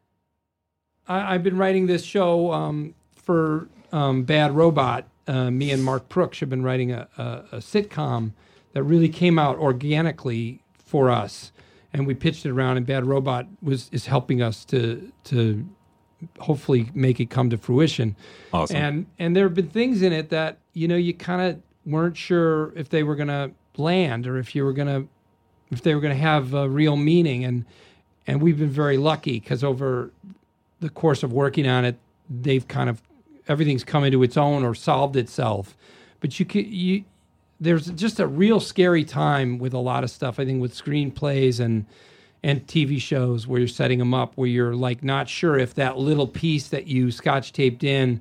I, I've been writing this show um, for um, Bad Robot. Uh, me and Mark Prooks have been writing a, a, a sitcom that really came out organically for us, and we pitched it around. And Bad Robot was is helping us to to hopefully make it come to fruition. Awesome. And and there have been things in it that you know you kind of weren't sure if they were going to land or if you were going to if they were going to have a real meaning. And and we've been very lucky because over the course of working on it, they've kind of everything's come into its own or solved itself. But you can you. There's just a real scary time with a lot of stuff. I think with screenplays and and T V shows where you're setting them up, where you're like not sure if that little piece that you scotch taped in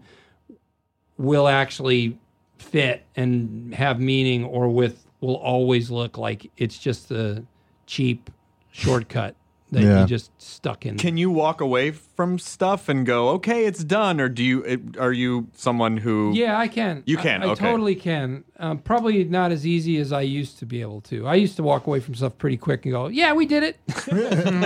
will actually fit and have meaning, or with will always look like it's just a cheap shortcut that Yeah. you just stuck in. Can you walk away from stuff and go, okay, it's done, or do you? It, are you someone who? Yeah, I can. You can, I, I okay. totally can. Um, probably not as easy as I used to be able to. I used to walk away from stuff pretty quick and go, "Yeah, we did it." um,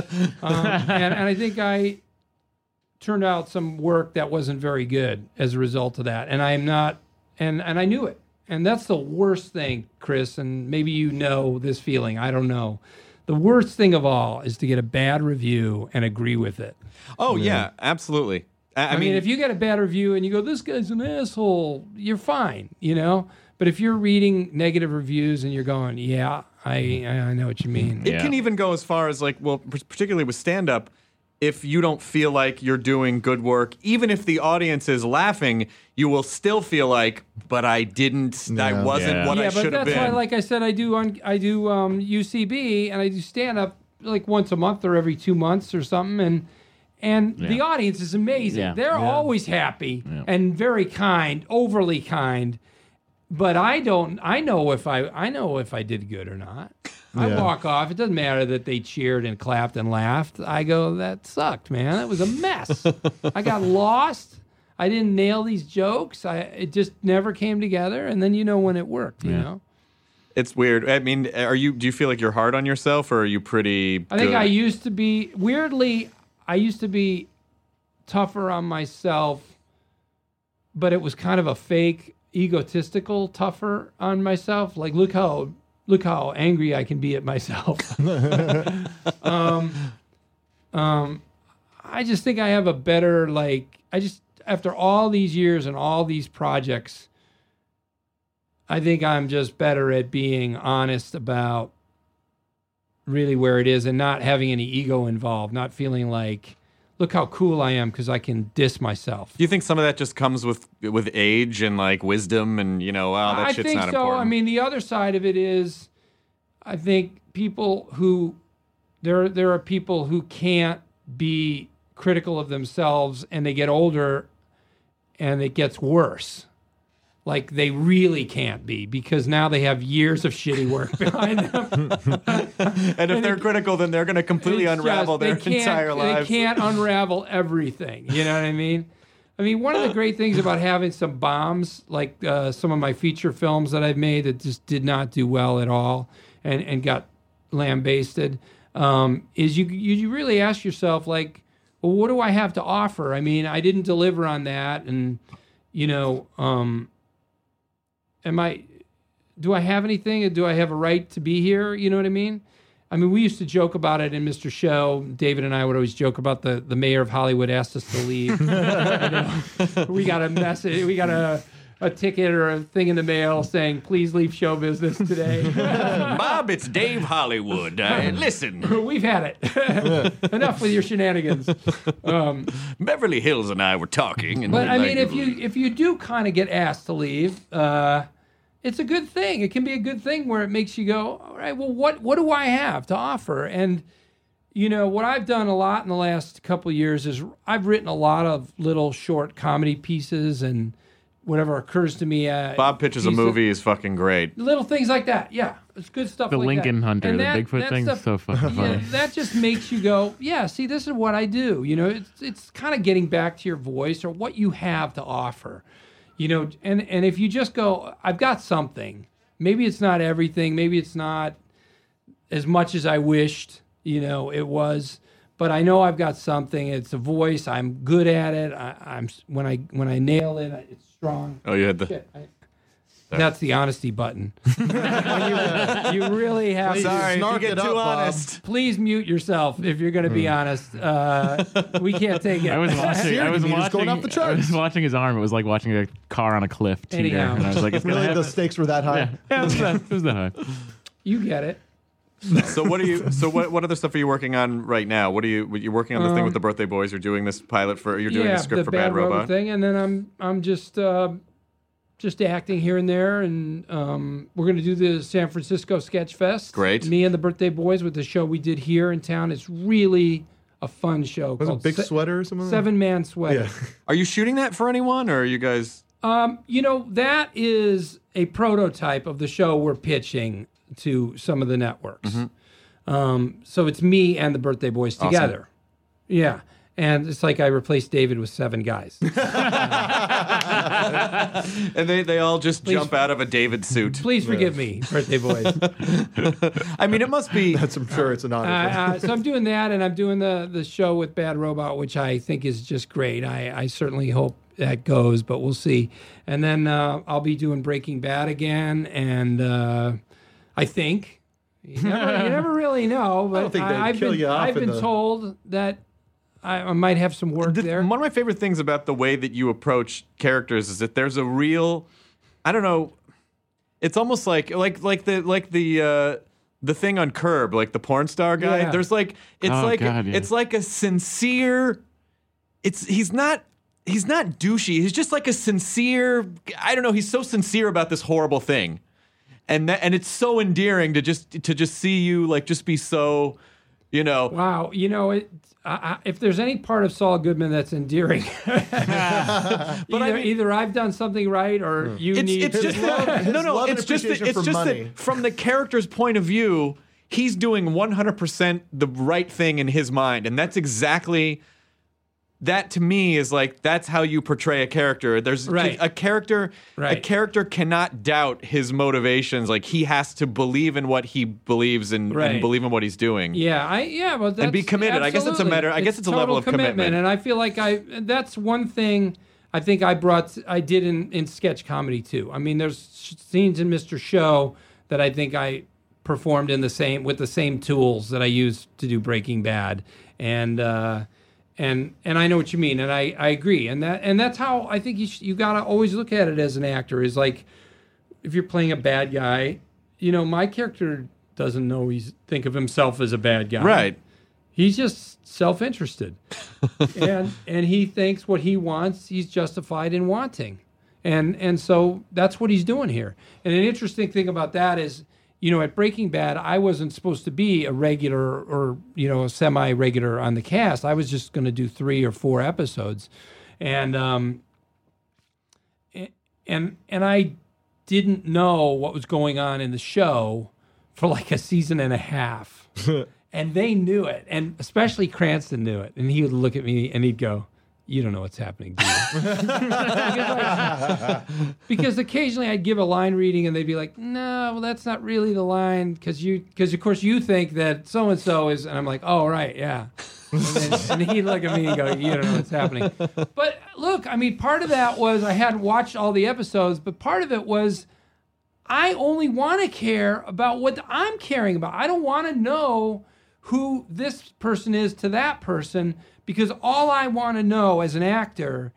and, and I think I turned out some work that wasn't very good as a result of that. And I am not, and and I knew it. And that's the worst thing, Chris. And maybe you know this feeling. I don't know. The worst thing of all is to get a bad review and agree with it. Oh yeah, absolutely. I, I, I, mean, if you get a bad review and you go, this guy's an asshole, you're fine, you know? But if you're reading negative reviews and you're going, yeah, I I know what you mean. it Yeah. can even go as far as like, well, particularly with stand-up, if you don't feel like you're doing good work, even if the audience is laughing, you will still feel like, but I didn't, I Yeah. wasn't Yeah. what yeah, I but should have that's been. why, like I said, I do on I do um, U C B and I do stand up like once a month or every two months or something, and and the Yeah. audience is amazing. Yeah. They're always happy Yeah. and very kind, overly kind. But I don't. I know if I. I know if I did good or not. I Yeah. walk off. It doesn't matter that they cheered and clapped and laughed. I go, that sucked, man. That was a mess. I got lost. I didn't nail these jokes. I it just never came together. And then you know when it worked. You Yeah. know. It's weird. I mean, are you? Do you feel like you're hard on yourself, or are you pretty? I think good? I used to be weirdly. I used to be tougher on myself, but it was kind of a fake, egotistical tougher on myself. Like, look how look how angry I can be at myself. um, um, I just think I have a better, like, I just, after all these years and all these projects, I think I'm just better at being honest about really where it is and not having any ego involved, not feeling like, look how cool I am because I can diss myself. Do you think some of that just comes with with age and like wisdom and, you know, wow, that I shit's think not so. important? I mean, the other side of it is, I think people who, there there are people who can't be critical of themselves and they get older and it gets worse. Like, they really can't be because now they have years of shitty work behind them. and if and they're it- critical, then they're going to completely It's unravel just- they their can't- entire lives. They can't unravel everything. You know what I mean? I mean, one of the great things about having some bombs, like uh, some of my feature films that I've made that just did not do well at all and, and got lambasted, um, is you, you really ask yourself, like, well, what do I have to offer? I mean, I didn't deliver on that. And, you know, um, am I, do I have anything? Do I have a right to be here? You know what I mean? I mean, we used to joke about it in Mister Show. David and I would always joke about the, the mayor of Hollywood asked us to leave. You know, we got a message, we got a, a ticket or a thing in the mail saying, please leave show business today. Bob, it's Dave Hollywood. Uh, listen, We've had it. Enough with your shenanigans. Um, Beverly Hills and I were talking. And but I like, mean, if you if you do kind of get asked to leave, uh, it's a good thing. It can be a good thing where it makes you go, all right, well, what what do I have to offer? And you know what I've done a lot in the last couple of years is I've written a lot of little short comedy pieces and whatever occurs to me. Uh, Bob pitches a pieces- movie is fucking great. Little things like that. Yeah, it's good stuff. The like Lincoln that. Hunter, And the that- Bigfoot that thing is stuff- so fucking funny. Yeah, that just makes you go, yeah, see, this is what I do. You know, it's it's kind of getting back to your voice or what you have to offer. You know, and, and if you just go, I've got something. Maybe it's not everything. Maybe it's not as much as I wished, you know, it was. But I know I've got something. It's a voice. I'm good at it. I, I'm when I when I nail it, it's strong. Oh, you had the. Shit, I, that's the honesty button. When you, you really have Sorry, if you Snark get it too up, Bob. honest. Please mute yourself if you're going to be honest. Uh, we can't take it. I was watching. I was He was watching. going off the I was charts. watching his arm. It was like watching a car on a cliff. teeter, Anyhow. and I was like, it's gonna Really, happen. the stakes were that high. Yeah, yeah, it was that, it was that high. You get it. So what are you? So what? What other stuff are you working on right now? What are you? You're working on the thing with the Birthday Boys. You're doing this pilot for. You're doing Um, yeah, the script the for Bad Robot. thing, and then I'm I'm just uh, just acting here and there, and um, we're going to do the San Francisco Sketch Fest. Great. Me and the Birthday Boys with the show we did here in town. It's really a fun show. Was it called Big Se- Sweater or something? Seven Man Sweater. Yeah. Are you shooting that for anyone, or are you guys? Um, you know, that is a prototype of the show we're pitching to some of the networks. Um, so it's me and the Birthday Boys together. Yeah. And it's like I replaced David with seven guys. And they, they all just jump out of a David suit. Please forgive me, Birthday Boys. I mean, it must be. That's, I'm sure it's an honor. Uh, uh, so I'm doing that, and I'm doing the, the show with Bad Robot, which I think is just great. I, I certainly hope that goes, but we'll see. And then uh, I'll be doing Breaking Bad again, and uh, I think you never, you never really know. But don't think they'd I've kill been, you off I've in been the- told that I, I might have some work The- there. One of my favorite things about the way that you approach characters is that there's a real, I don't know, it's almost like like like the like the uh, the thing on Curb, like the porn star guy. Yeah. There's like it's Oh, like God, yeah. it's like a sincere. It's he's not he's not douchey. He's just like a sincere. I don't know. He's so sincere about this horrible thing, and that and it's so endearing to just to just see you like just be so, you know. Wow, you know, it, I, I, if there's any part of Saul Goodman that's endearing, either, I mean- either I've done something right or you It's, need it's to. just love- that, his no, no. love and It's just that, appreciation it's for just money. that from the character's point of view, he's doing one hundred percent the right thing in his mind, and that's exactly that to me is like that's how you portray a character. There's Right. a character. A Right. character cannot doubt his motivations. Like he has to believe in what he believes in Right. and believe in what he's doing. Yeah, I yeah, well, that's, be committed. I guess it's a absolutely. matter- I guess it's a level total of commitment. and I feel like I that's one thing I think I brought I did in in sketch comedy too. I mean, there's scenes in Mister Show that I think I performed in the same with the same tools that I used to do Breaking Bad, and uh, and and I know what you mean, and I, I agree, and that and that's how I think you sh- you gotta always look at it as an actor is like if you're playing a bad guy, you know, my character doesn't know he's think of himself as a bad guy, Right. He's just self-interested, and and he thinks what he wants he's justified in wanting, and and so that's what he's doing here. And an interesting thing about that is, you know, at Breaking Bad, I wasn't supposed to be a regular or you know a semi-regular on the cast. I was just going to do three or four episodes, and um, and and I didn't know what was going on in the show for like a season and a half. And they knew it, and especially Cranston knew it. And he would look at me and he'd go, "You don't know what's happening, do you?" because, because occasionally I'd give a line reading and they'd be like, "No, well, that's not really the line because you, because of course you think that so and so is," and I'm like, "Oh, right, yeah." And, then, and he'd look at me and go, "You don't know what's happening." But look, I mean, part of that was I hadn't watched all the episodes, but part of it was I only want to care about what I'm caring about. I don't want to know who this person is to that person because all I want to know as an actor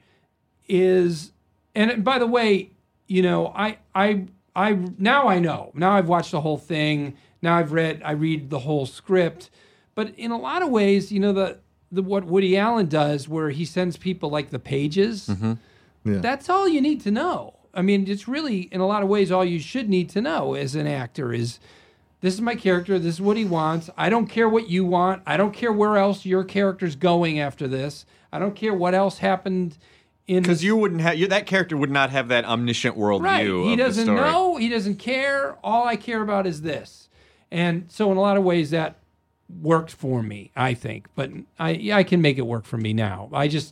is, and by the way, you know, I, I, I, now I know, now I've watched the whole thing. Now I've read, I read the whole script, but in a lot of ways, you know, the, the, what Woody Allen does where he sends people like the pages, Mm-hmm. Yeah. that's all you need to know. I mean, it's really, in a lot of ways, all you should need to know as an actor is, this is my character. This is what he wants. I don't care what you want. I don't care where else your character's going after this. I don't care what else happened in Because this- you wouldn't have you, that character would not have that omniscient worldview. right. He of doesn't the story. know. He doesn't care. All I care about is this. And so, in a lot of ways, that worked for me, I think. But I, yeah, I can make it work for me now. I just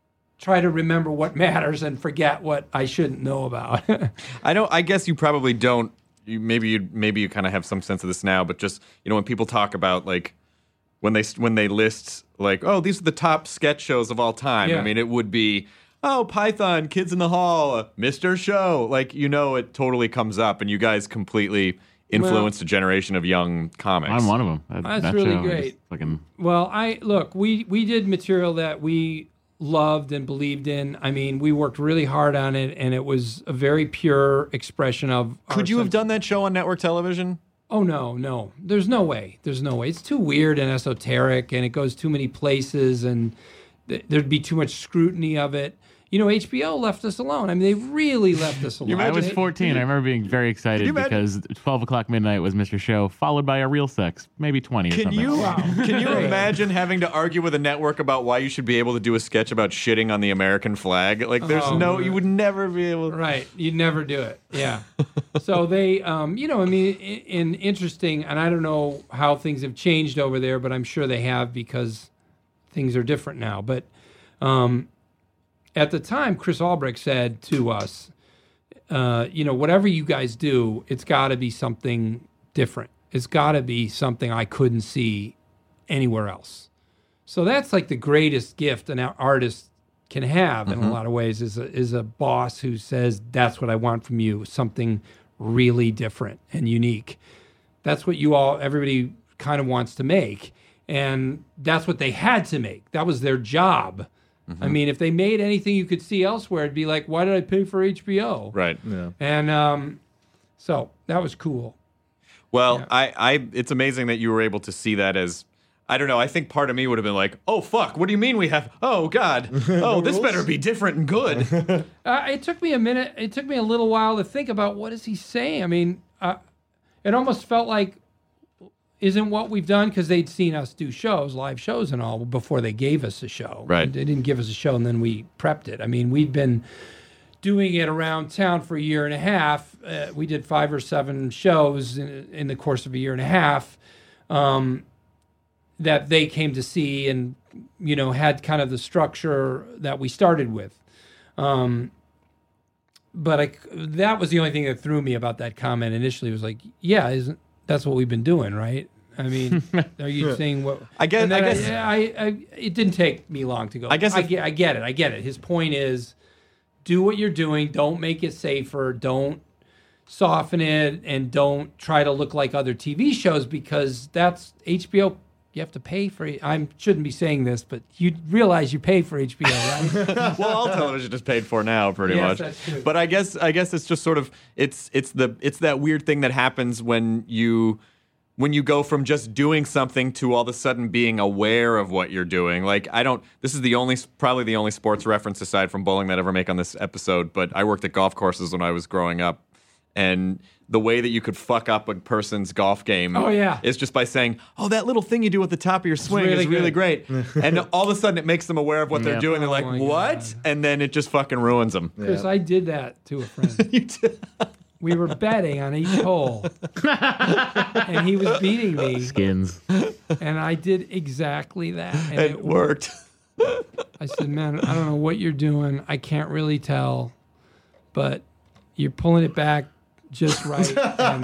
try to remember what matters and forget what I shouldn't know about. I don't. I guess you probably don't. You, maybe you maybe you kind of have some sense of this now, but just you know when people talk about like when they when they list like oh these are the top sketch shows of all time. Yeah. I mean it would be oh Python, Kids in the Hall, uh, Mister Show. Like you know it totally comes up, and you guys completely influenced a generation of young comics. I'm one of them. That, That's that really show is great. Fucking, Well, I look, we we did material that we loved and believed in. I mean, we worked really hard on it, and it was a very pure expression of. our Could you have sense- done that show on network television? Oh no, no. There's no way. There's no way. It's too weird and esoteric, and it goes too many places, and th- there'd be too much scrutiny of it. You know, H B O left us alone. I mean, they really left us alone. I was They- fourteen. I remember being very excited you imagine- because twelve o'clock midnight was Mister Show, followed by a real sex, maybe twenty or Can something. you Wow. can you imagine having to argue with a network about why you should be able to do a sketch about shitting on the American flag? Like, there's Oh, no, right. you would never be able. Right. You'd never do it. Yeah. So they, um, you know, I mean, in, in interesting, and I don't know how things have changed over there, but I'm sure they have because things are different now. But um, at the time, Chris Albrecht said to us, uh, you know, whatever you guys do, it's got to be something different. It's got to be something I couldn't see anywhere else. So that's like the greatest gift an artist can have in a lot of ways is a, is a boss who says, that's what I want from you, something really different and unique. That's what you all, everybody kind of wants to make. And that's what they had to make. That was their job. I mean, if they made anything you could see elsewhere, it'd be like, why did I pay for H B O? Right. Yeah. And um, so that was cool. Well, Yeah. I, I, it's amazing that you were able to see that as, I don't know. I think part of me would have been like, oh fuck, what do you mean we have? Oh god, oh this better be different and good. Uh, it took me a minute. It took me a little while to think about what is he saying. I mean, uh, it almost felt like isn't what we've done because they'd seen us do shows, live shows and all before they gave us a show. Right. They didn't give us a show and then we prepped it. I mean, we'd been doing it around town for a year and a half. Uh, we did five or seven shows in, in the course of a year and a half. Um, that they came to see and, you know, had kind of the structure that we started with. Um, but I, that was the only thing that threw me about that comment initially. It was like, yeah, isn't that's what we've been doing, right? I mean, are you saying what? I guess. And then I guess. I, I, I, it didn't take me long to go. I guess I if- get, I get it. I get it. His point is, do what you're doing. Don't make it safer. Don't soften it, and don't try to look like other T V shows because that's H B O. You have to pay for it. I shouldn't be saying this, but you realize you pay for H B O, right? Well, all television is paid for now, pretty Yes, much. that's true. But I guess I guess it's just sort of it's it's the it's that weird thing that happens when you when you go from just doing something to all of a sudden being aware of what you're doing. Like I don't. This is the only probably the only sports reference aside from bowling that I ever make on this episode. But I worked at golf courses when I was growing up, and the way that you could fuck up a person's golf game Oh, yeah. is just by saying, oh, that little thing you do at the top of your swing really is really good. great. And all of a sudden it makes them aware of what they're Yeah. doing. They're Oh, like, my what? God. And then it just fucking ruins them. Chris, I did that to a friend. You did. We were betting on each hole, and he was beating me, Skins. and I did exactly that. And It worked. I said, man, I don't know what you're doing. I can't really tell, but you're pulling it back just right. And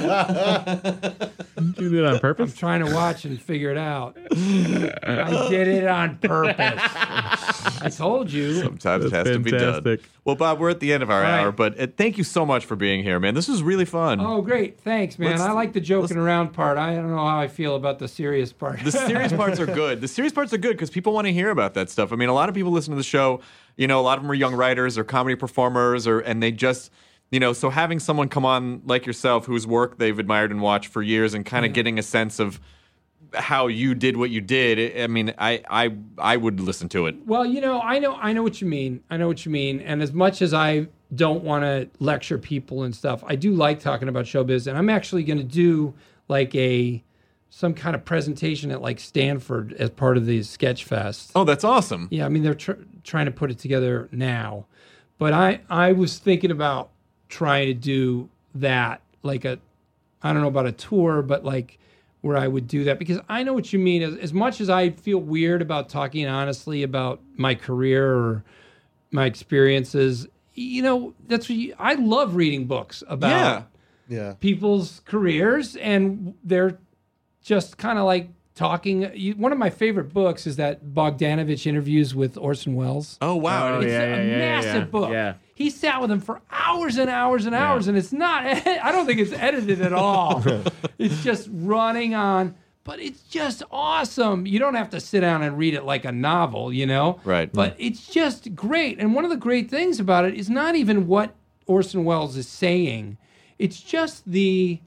You did it on I'm purpose? trying to watch and figure it out. I did it on purpose. I told you. Sometimes it has That's to be done. fantastic. Well, Bob, we're at the end of our All right. hour, but uh, thank you so much for being here, man. This was really fun. Oh, great. Thanks, man. Let's- I like the joking around part. I don't know how I feel about the serious part. The serious parts are good. The serious parts are good because people want to hear about that stuff. I mean, a lot of people listen to the show. You know, a lot of them are young writers or comedy performers, or and they just, you know, so having someone come on like yourself, whose work they've admired and watched for years, and kind of getting a sense of how you did what you did. I mean, I I I would listen to it. Well, you know, I know, I know what you mean. I know what you mean. And as much as I don't want to lecture people and stuff, I do like talking about showbiz. And I'm actually going to do like a some kind of presentation at like Stanford as part of the Sketch Fest. Oh, that's awesome. Yeah, I mean they're tr- trying to put it together now, but I I was thinking about trying to do that like a I don't know about a tour, but like where I would do that because I know what you mean. As, as much as I feel weird about talking honestly about my career or my experiences, you know, that's what you, I love reading books about Yeah. Yeah. people's careers, and they're just kind of like talking. You, one of my favorite books is that Bogdanovich interviews with Orson Welles. Oh wow. Oh, It's yeah, a yeah, yeah, massive yeah. book. Yeah. He sat with him for hours and hours and hours, and it's not, I don't think it's edited at all. It's just running on, but it's just awesome. You don't have to sit down and read it like a novel, you know? Right. But it's just great. And one of the great things about it is not even what Orson Welles is saying, it's just the.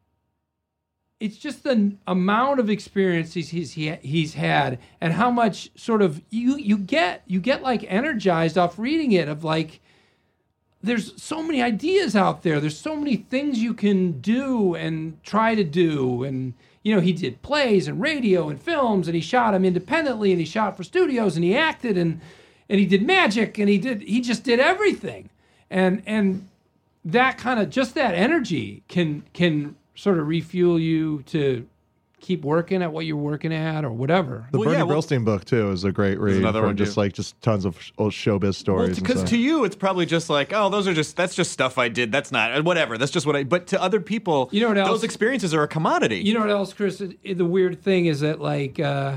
It's just the amount of experiences he's he, he's had, and how much sort of you you get you get like energized off reading it. Of like, there's so many ideas out there. There's so many things you can do and try to do. And you know, he did plays and radio and films, and he shot them independently, and he shot for studios, and he acted, and and he did magic, and he did he just did everything, and and that kind of just that energy can can. sort of refuel you to keep working at what you're working at or whatever. The Well, Bernie yeah, well- Brillstein book too is a great read. another for one, just too. like just tons of sh- old showbiz stories. and Because stuff. to you, it's probably just like, oh, those are just that's just stuff I did. That's not whatever. That's just what I. But to other people, You know what else? those experiences are a commodity. You know what else, Chris? The weird thing is that like uh,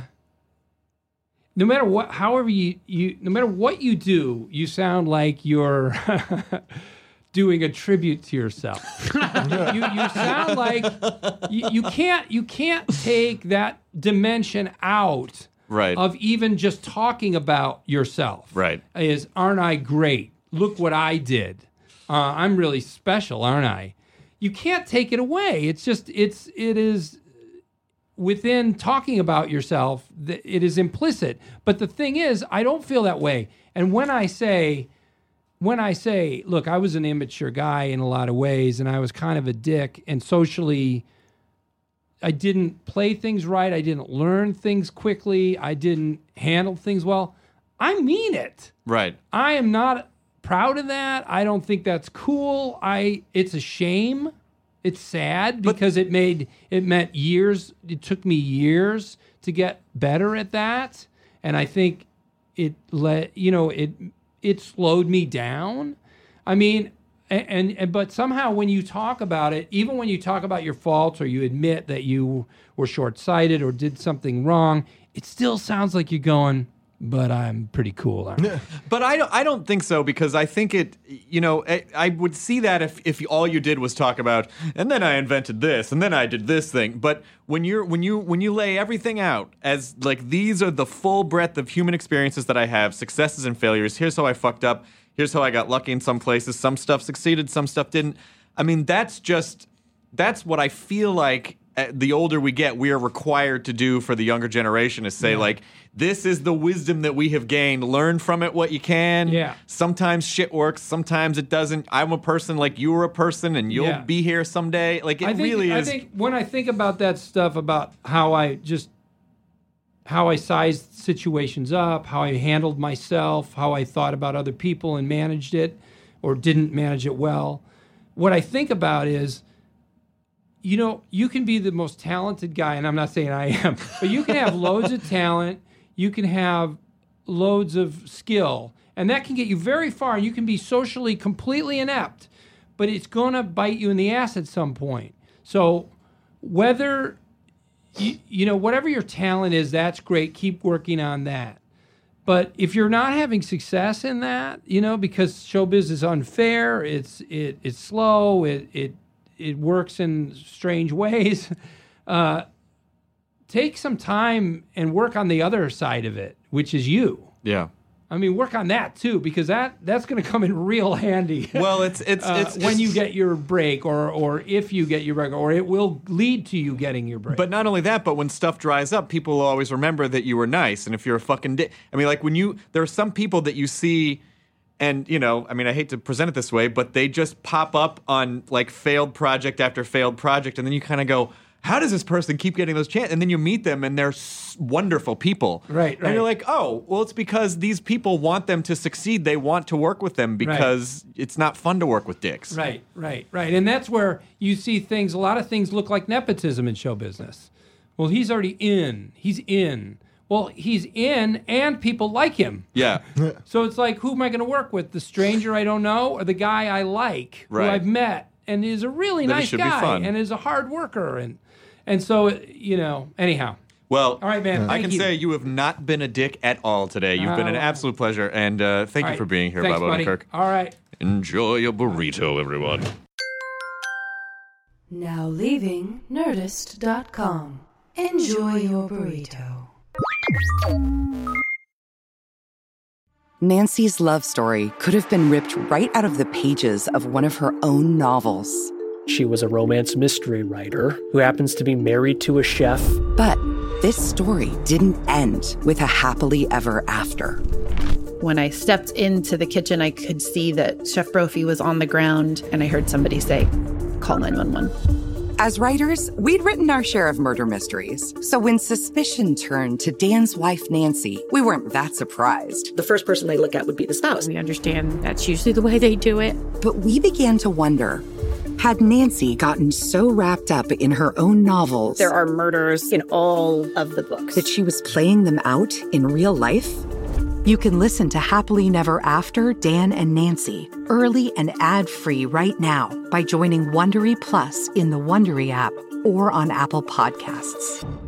no matter what, however you, you no matter what you do, you sound like you're doing a tribute to yourself. you, you sound like you, you can't you can't take that dimension out Right. of even just talking about yourself. Right. Is aren't I great? Look what I did. Uh, I'm really special, aren't I? You can't take it away. It's just it's it is within talking about yourself. th- It is implicit. But the thing is, I don't feel that way. And when I say when I say, look, I was an immature guy in a lot of ways, and I was kind of a dick, and socially, I didn't play things right. I didn't learn things quickly. I didn't handle things well. I mean it. Right. I am not proud of that. I don't think that's cool. I it's a shame. It's sad because it made it meant years. It took me years to get better at that, and I think it let you know it it slowed me down. I mean, and, and, and but somehow when you talk about it, even when you talk about your faults or you admit that you were short-sighted or did something wrong, it still sounds like you're going, but I'm pretty cool, aren't I? But I don't, I don't think so, because I think it, you know, I, I would see that if, if all you did was talk about, and then I invented this, and then I did this thing. But when you're when you when you lay everything out as like, these are the full breadth of human experiences that I have, successes and failures. Here's how I fucked up. Here's how I got lucky in some places. Some stuff succeeded, some stuff didn't. I mean, that's just that's what I feel like. Uh, the older we get, we are required to do for the younger generation is say, yeah. like, this is the wisdom that we have gained. Learn from it what you can. Yeah. Sometimes shit works. Sometimes it doesn't. I'm a person like you were a person, and you'll yeah. be here someday. Like, it I think, really is. I think when I think about that stuff, about how I just, how I sized situations up, how I handled myself, how I thought about other people and managed it or didn't manage it well, what I think about is, you know, you can be the most talented guy, and I'm not saying I am, but you can have loads of talent, you can have loads of skill, and that can get you very far. You can be socially completely inept, but it's going to bite you in the ass at some point. So whether, you, you know, whatever your talent is, that's great. Keep working on that. But if you're not having success in that, you know, because showbiz is unfair, it's it it's slow, it it it works in strange ways. Uh, take some time and work on the other side of it, which is you. Yeah. I mean, work on that too, because that that's going to come in real handy. Well, it's it's uh, it's when it's, you get your break, or or if you get your break, or it will lead to you getting your break. But not only that, but when stuff dries up, people will always remember that you were nice. And if you're a fucking dick, I mean, like when you, there are some people that you see. And, you know, I mean, I hate to present it this way, but they just pop up on, like, failed project after failed project, and then you kind of go, how does this person keep getting those chances? And then you meet them, and they're s- wonderful people. Right, right. And you're like, oh, well, it's because these people want them to succeed. They want to work with them because right. it's not fun to work with dicks. Right, right, right. And that's where you see things, a lot of things look like nepotism in show business. Well, he's already in. He's in. Well, he's in, and people like him. Yeah. So it's like, who am I going to work with? The stranger I don't know, or the guy I like, right. who I've met, and is a really then nice guy, and is a hard worker, and and so you know. Anyhow. Well, all right, man. I can you. say you have not been a dick at all today. You've uh, been an absolute pleasure, and uh, thank right. you for being here, Thanks, Bob buddy. Odenkirk. All right. Enjoy your burrito, everyone. Now leaving Nerdist dot com. Enjoy your burrito. Nancy's love story could have been ripped right out of the pages of one of her own novels. She was a romance mystery writer who happens to be married to a chef. But this story didn't end with a happily ever after. When I stepped into the kitchen, I could see that Chef Brophy was on the ground, and I heard somebody say, call nine one one. As writers, we'd written our share of murder mysteries. So when suspicion turned to Dan's wife, Nancy, we weren't that surprised. The first person they look at would be the spouse. We understand that's usually the way they do it. But we began to wonder, had Nancy gotten so wrapped up in her own novels... There are murders in all of the books. ...that she was playing them out in real life? You can listen to Happily Never After, Dan and Nancy, early and ad-free right now by joining Wondery Plus in the Wondery app or on Apple Podcasts.